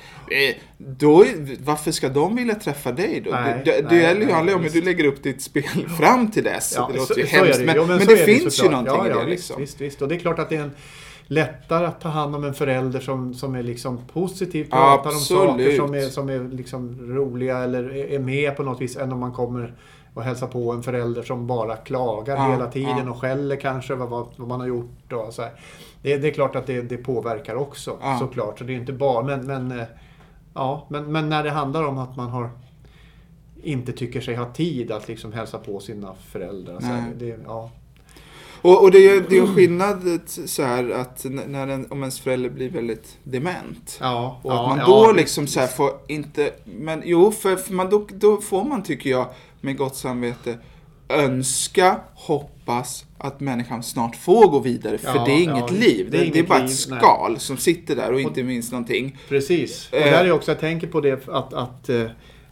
då, varför ska de vilja träffa dig då? Nej, det det gäller ju aldrig om hur du lägger upp ditt spel fram till dess. Ja, det låter så, ju så hemskt, det. men, jo, men, men det det finns ju någonting ja, ja, i det liksom. Visst, visst, och det är klart att det är en lättare att ta hand om en förälder som, som är liksom positiv, pratar om saker som är, som är liksom roliga eller är med på något vis än om man kommer och hälsa på en förälder som bara klagar ja, hela tiden ja. och skäller kanske vad, vad man har gjort. Och så här. Det, det är klart att det, det påverkar också, ja. såklart. Så det är inte bara, men, men, ja, men, men när det handlar om att man har inte tycker sig ha tid att liksom hälsa på sina föräldrar. Så här, det, ja. Och, och det är det är en skillnad så här att när en, om ens förälder blir väldigt dement. Ja, och att ja, man ja, då ja, liksom så här får inte, men jo för, för man då, då får man tycker jag med gott samvete önska, hoppas att människan snart får gå vidare. För ja, det är inget ja, liv. Det är, det, inget det är bara liv, ett skal nej. som sitter där och inte och, minst någonting. Precis. Och eh, där är också, jag tänker på det att, att eh,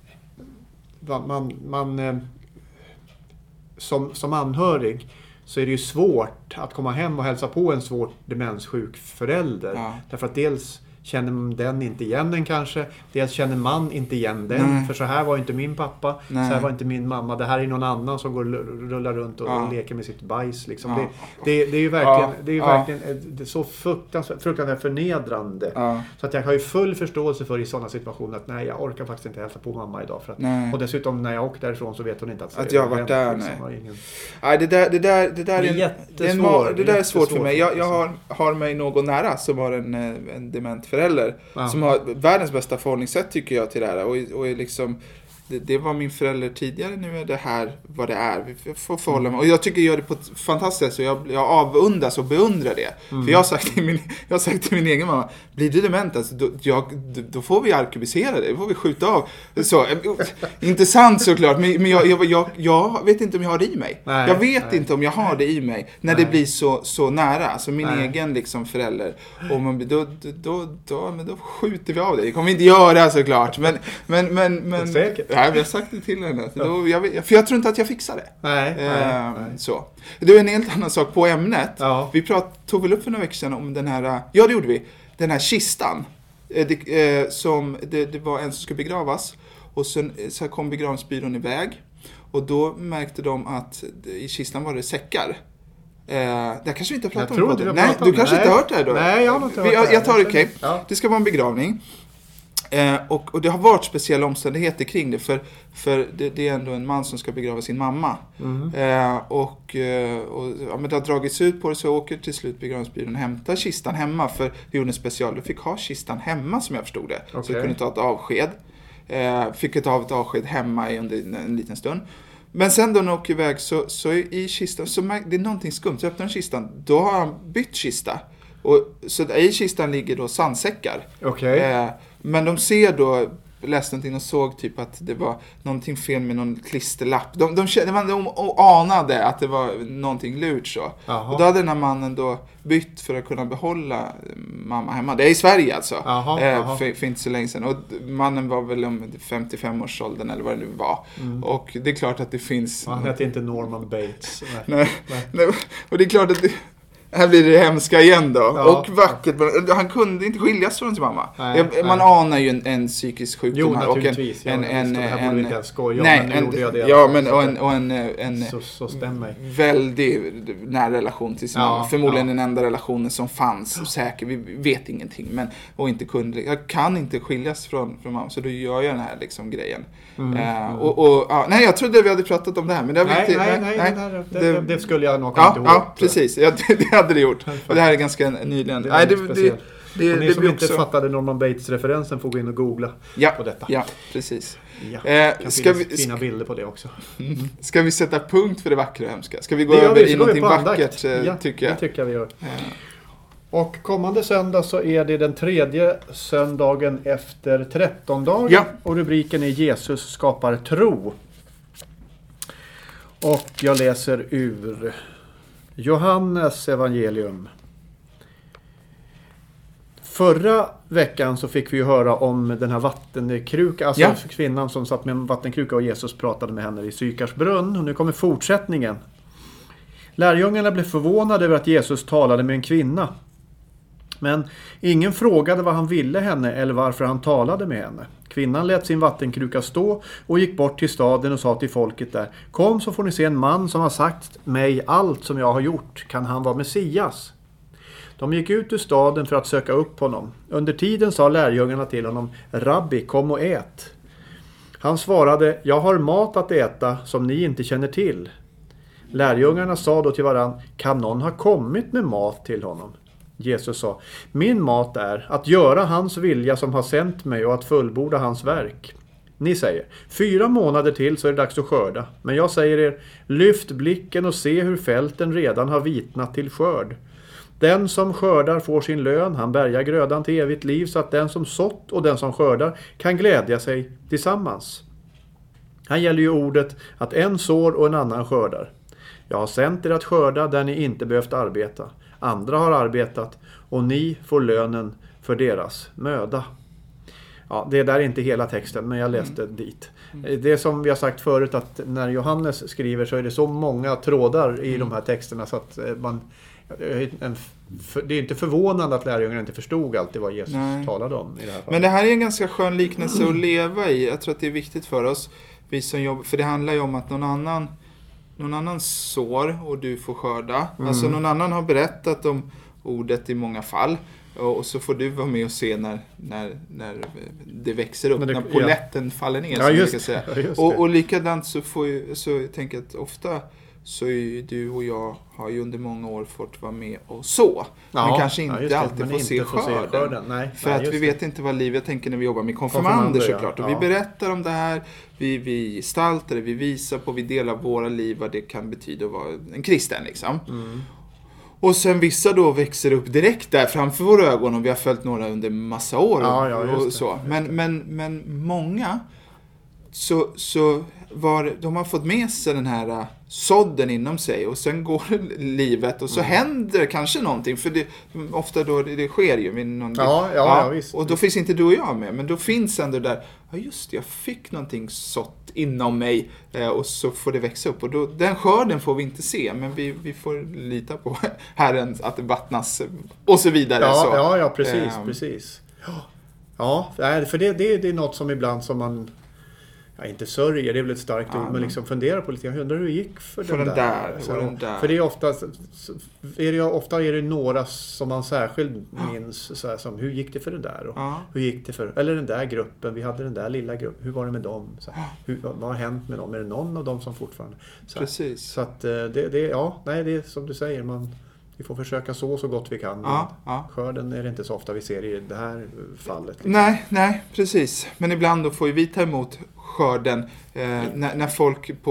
man, man eh, som, som anhörig så är det ju svårt att komma hem och hälsa på en svårt demenssjuk förälder. Ja. Därför att dels känner den inte igen den kanske. Dels känner man inte igen den. Nej. För så här var inte min pappa. Nej. Så här var inte min mamma. Det här är någon annan som går rullar runt och, ja. och leker med sitt bajs. Liksom. Ja. Det, det, det är ju verkligen, ja. det är ju ja. verkligen det är så fruktansvärt, fruktansvärt förnedrande. Ja. Så att jag har ju full förståelse för i sådana situationer att nej, jag orkar faktiskt inte hälsa på mamma idag. För att, och dessutom när jag åker därifrån så vet hon inte att, att jag har varit där. Liksom, nej. Ingen... nej, det där, det där, det där det är, är, det är, en, det där är svårt för mig. Jag, jag har, har mig någon nära som har en, en dement förälder. Ja. Som har världens bästa förhållningssätt tycker jag till det här. Och, och är liksom, det, det var min förälder tidigare, nu är det här vad det är. Vi får förhålla mig. Och jag tycker jag gör det på ett fantastiskt sätt. Jag, jag avundas och beundrar det. Mm. För jag har sagt till min, jag har sagt till min egen mamma, blir du dement alltså, då, jag, då får vi arkebusera det. Då får vi skjuta av. Så, intressant såklart. Men, men jag, jag, jag, jag vet inte om jag har det i mig. Nej, jag vet nej. inte om jag har det i mig. När nej. det blir så, så nära. Alltså min nej. egen liksom, förälder. Och man, då, då, då, då, men då skjuter vi av det. Det kommer vi inte göra såklart. Men, men, men, men, säkert. Ja, jag har sagt det till henne. Då, jag, för jag tror inte att jag fixar det. Nej, eh, nej, nej. Så. Det är en helt annan sak på ämnet. Ja. Vi prat, tog väl upp för några veckor sedan om den här, ja det gjorde vi, den här kistan. Eh, det, eh, som, det, det var en som skulle begravas. Och sen så kom begravningsbyrån iväg. Och då märkte de att i kistan var det säckar. Eh, det kanske vi inte har pratat jag om. Det, Nej, du kanske nej. inte har hört det här då? Nej, jag har inte hört vi, jag, jag tar det, okej. Okay. Ja. Det ska vara en begravning. Eh, och, och det har varit speciella omständigheter kring det. För, för det, det är ändå en man som ska begrava sin mamma. Mm. Eh, och och ja, men det har dragits ut på det, så jag åker till slut begravningsbyrån och hämtar kistan hemma. För vi gjorde en special. Du fick ha kistan hemma som jag förstod det. Okay. Så jag kunde ta ett avsked. Eh, fick ett av ett avsked hemma under en, en liten stund. Men sen då när jag åker iväg så, så i kistan, så märk, det är någonting skumt. Så jag öppnar kistan, då har han bytt kista. Och, så i kistan ligger då sandsäckar. Okay. Eh, men de ser då läste någonting och såg typ att det var någonting fel med någon klisterlapp. De, de, de, de, de anade att det var någonting lurt så. Aha. Och då hade den här mannen då bytt för att kunna behålla mamma hemma. Det är i Sverige alltså. Aha, eh, aha. För, för inte så länge sedan. Och mannen var väl om femtiofem-årsåldern eller vad det nu var. Mm. Och det är klart att det finns... Han heter inte Norman Bates. Nej. Nej. Nej. Och det är klart att det... Här blir det hemska igen då. Ja. Och vackert. Han kunde inte skiljas från sin mamma. Nej, man nej. anar ju en, en psykisk sjukdom jo, här. Och en, en, en, det här borde vi inte skoja nej, men nu en, gjorde jag det. Ja, men och en, och en, en så, så väldigt nära relation till sin ja, mamma. Förmodligen ja. den enda relationen som fanns. Säkert, vi vet ingenting. Men, och inte kunde, jag kan inte skiljas från, från mamma. Så då gör jag den här liksom, grejen. Mm, uh, mm. Och, och, ja, nej, jag trodde vi hade pratat om det här. Men det nej, inte, nej, nej, nej, nej det, det, det skulle jag nog ja, inte ihåg. Ja, precis. Ja, det, det hade det gjort. Och det här är ganska nyligen. Det är nej, det, det, det, det, och ni det som inte också... fattade Norman Bates-referensen får gå in och googla ja, på detta. Ja, precis. Ja, eh, kan ska vi, fina bilder på det också. Mm. Ska vi sätta punkt för det vackra och hemska? Ska vi gå över i någonting vackert, ja, tycker jag? det tycker jag vi gör. Ja. Och kommande söndag så är det den tredje söndagen efter trettondagen. Ja. Och rubriken är Jesus skapar tro. Och jag läser ur Johannes evangelium. Förra veckan så fick vi ju höra om den här vattenkruka, alltså ja. kvinnan som satt med en vattenkruka och Jesus pratade med henne i Sykars brunn. Och nu kommer fortsättningen. Lärjungarna blev förvånade över att Jesus talade med en kvinna. Men ingen frågade vad han ville henne eller varför han talade med henne. Kvinnan lät sin vattenkruka stå och gick bort till staden och sa till folket där: kom så får ni se en man som har sagt mig allt som jag har gjort. Kan han vara Messias? De gick ut ur staden för att söka upp honom. Under tiden sa lärjungarna till honom: Rabbi, kom och ät. Han svarade: jag har mat att äta som ni inte känner till. Lärjungarna sa då till varann: kan någon ha kommit med mat till honom? Jesus sa: min mat är att göra hans vilja som har sänt mig och att fullborda hans verk. Ni säger: fyra månader till så är det dags att skörda. Men jag säger er: lyft blicken och se hur fälten redan har vitnat till skörd. Den som skördar får sin lön, han bärgar grödan till evigt liv så att den som sått och den som skördar kan glädja sig tillsammans. Här gäller ju ordet att en sår och en annan skördar. Jag har sänt er att skörda där ni inte behövt arbeta. Andra har arbetat och ni får lönen för deras möda. Ja, det där är inte hela texten, men jag läste mm. dit. Mm. Det som vi har sagt förut, att när Johannes skriver så är det så många trådar i mm. de här texterna så att man... Det är inte förvånande att lärjungarna inte förstod alltid vad Jesus Nej. talade om i det här fallet. Men det här är en ganska skön liknelse att leva i. Jag tror att det är viktigt för oss, vi som jobbar, för det handlar ju om att någon annan någon annan sår och du får skörda. Mm. Alltså någon annan har berättat om ordet i många fall. Och så får du vara med och se när, när, när det växer upp, det, när poletten ja. faller ner. Ja, just, säga. Ja, just och, och likadant så får ju, så jag tänker att ofta så är ju du och jag har ju under många år fått vara med och så. Ja, men kanske inte ja, alltid får se skörden. skörden. Nej, för nej, att vi vet det. inte vad livet, jag tänker när vi jobbar med konfirmander såklart. Ja. Och vi berättar om det här, vi, vi gestaltar det, vi visar på, vi delar våra liv vad det kan betyda att vara en kristen liksom. Mm. Och sen vissa då växer upp direkt där framför våra ögon och vi har följt några under massa år. Ja, ja, och så. Men, men, men många så, så var, de har fått med sig den här sådden inom sig och sen går livet och så mm. händer kanske någonting, för det, ofta då det, det sker ju med någon, ja, ja, ja, ja, visst. Och då finns inte du och jag med, men då finns ändå där, ja just det, jag fick någonting sått inom mig eh, och så får det växa upp och då, den skörden får vi inte se, men vi, vi får lita på Herren att det vattnas och så vidare. Ja, så. ja, ja precis, um, precis. Ja, för det, det, det är något som ibland som man Ja, inte sörjer, det är väl ett starkt ja, ord, men liksom fundera på lite. Jag undrar hur det gick för, för den, den där. där, så, den där. För det är ofta, är det, ofta är det några som man särskilt minns, så här, som hur gick det för den där? Och ja. Hur gick det för, eller den där gruppen, vi hade den där lilla gruppen, hur var det med dem? Så här, hur, vad har hänt med dem? Är det någon av dem som fortfarande? Så, här, Precis. Så att det, det, ja, nej, det är som du säger, man... Vi får försöka så så gott vi kan. Ja, ja. Skörden är det inte så ofta vi ser i det här fallet. Liksom. Nej, nej, precis. Men ibland då får vi ta emot skörden eh, när, när folk på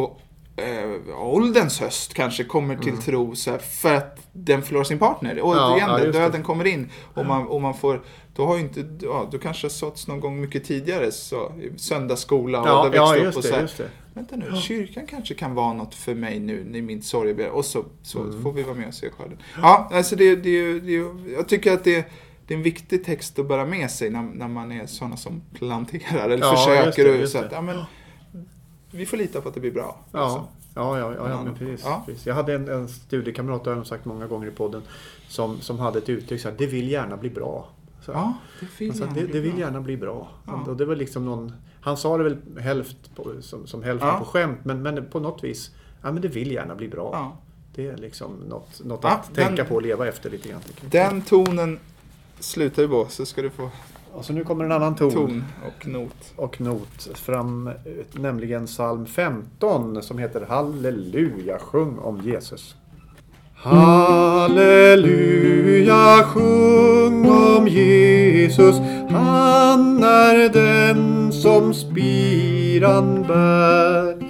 äh, ålderns höst kanske kommer till mm. tro så här, för att den förlorar sin partner. Och ja, igen, ja, döden kommer in. Och man, och man får, då har ju inte, ja, du kanske har såtts någon gång mycket tidigare, så söndagsskola och ja, det ja, växte just upp och det, så här, just det. Vänta nu, kyrkan kanske kan vara något för mig nu i min sorg. Och så, så mm. får vi vara med och se skörden. Ja, alltså det, det, det, jag tycker att det, det är en viktig text att bära med sig när, när man är sådana som planterar eller ja, försöker. Just det, just så att, ja, men, vi får lita på att det blir bra. Ja, alltså. ja, ja, ja, ja men precis, ja. precis. Jag hade en, en studiekamrat, det har jag sagt många gånger i podden, som, som hade ett uttryck så här: det vill gärna bli bra. Så, ja, det vill, alltså, gärna, det, bli det vill bra. gärna bli bra. Ja. Och det var liksom någon, han sa det väl hälft på, som, som hälften ja. på skämt, men, men på något vis, ja men det vill gärna bli bra. Ja. Det är liksom något, något ja, att den, tänka på och leva efter lite grann. Den tonen slutar ju på, så ska du få... Och så nu kommer en annan ton. Ton och not. Och not fram, nämligen psalm femton som heter Halleluja, sjung om Jesus. Halleluja, sjung om Jesus, han är den som spiran bär.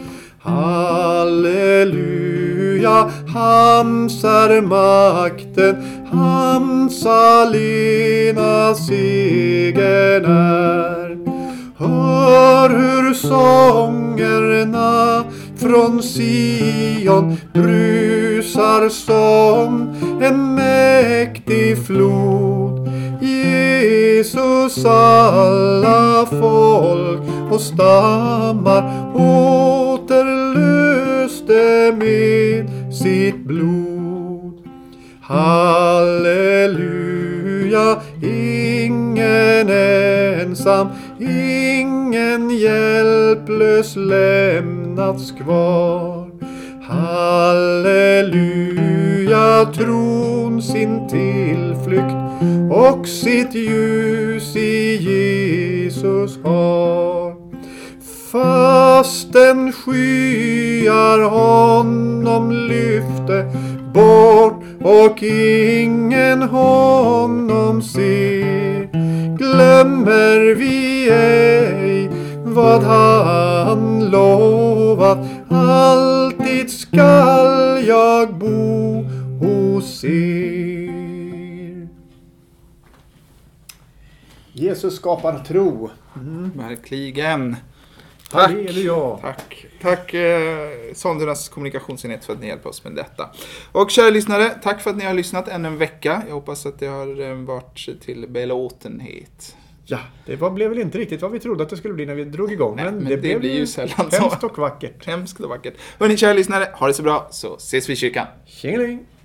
Halleluja, hans är makten, hans allena segern är. Hör hur sångerna från Sion brusar som en mäktig flod. Jesus alla folk och stammar återlöste med sitt blod. Halleluja, ingen ensam, ingen hjälplös lämnats kvar. Halleluja, tron sin tillflykt och sitt ljus i Jesus har. Fastän skyar honom lyfte bort och ingen honom ser, glömmer vi ej vad han lovat, alltid skall jag bo hos er. Jesus skapar tro. Mm. Verkligen. Tack. Halleluja. Tack. Tack eh, Sondernas kommunikationsenhet för att ni hjälper oss med detta. Och kära lyssnare, tack för att ni har lyssnat ännu en vecka. Jag hoppas att det har eh, varit till belåtenhet. Ja, det var, blev väl inte riktigt vad vi trodde att det skulle bli när vi drog igång. Nej, men, men det, det blev blir ju sällan så. Hemskt och vackert. Hemskt och vackert. Hörrni, kära lyssnare, ha det så bra, så ses vi i kyrkan. Tjingeling!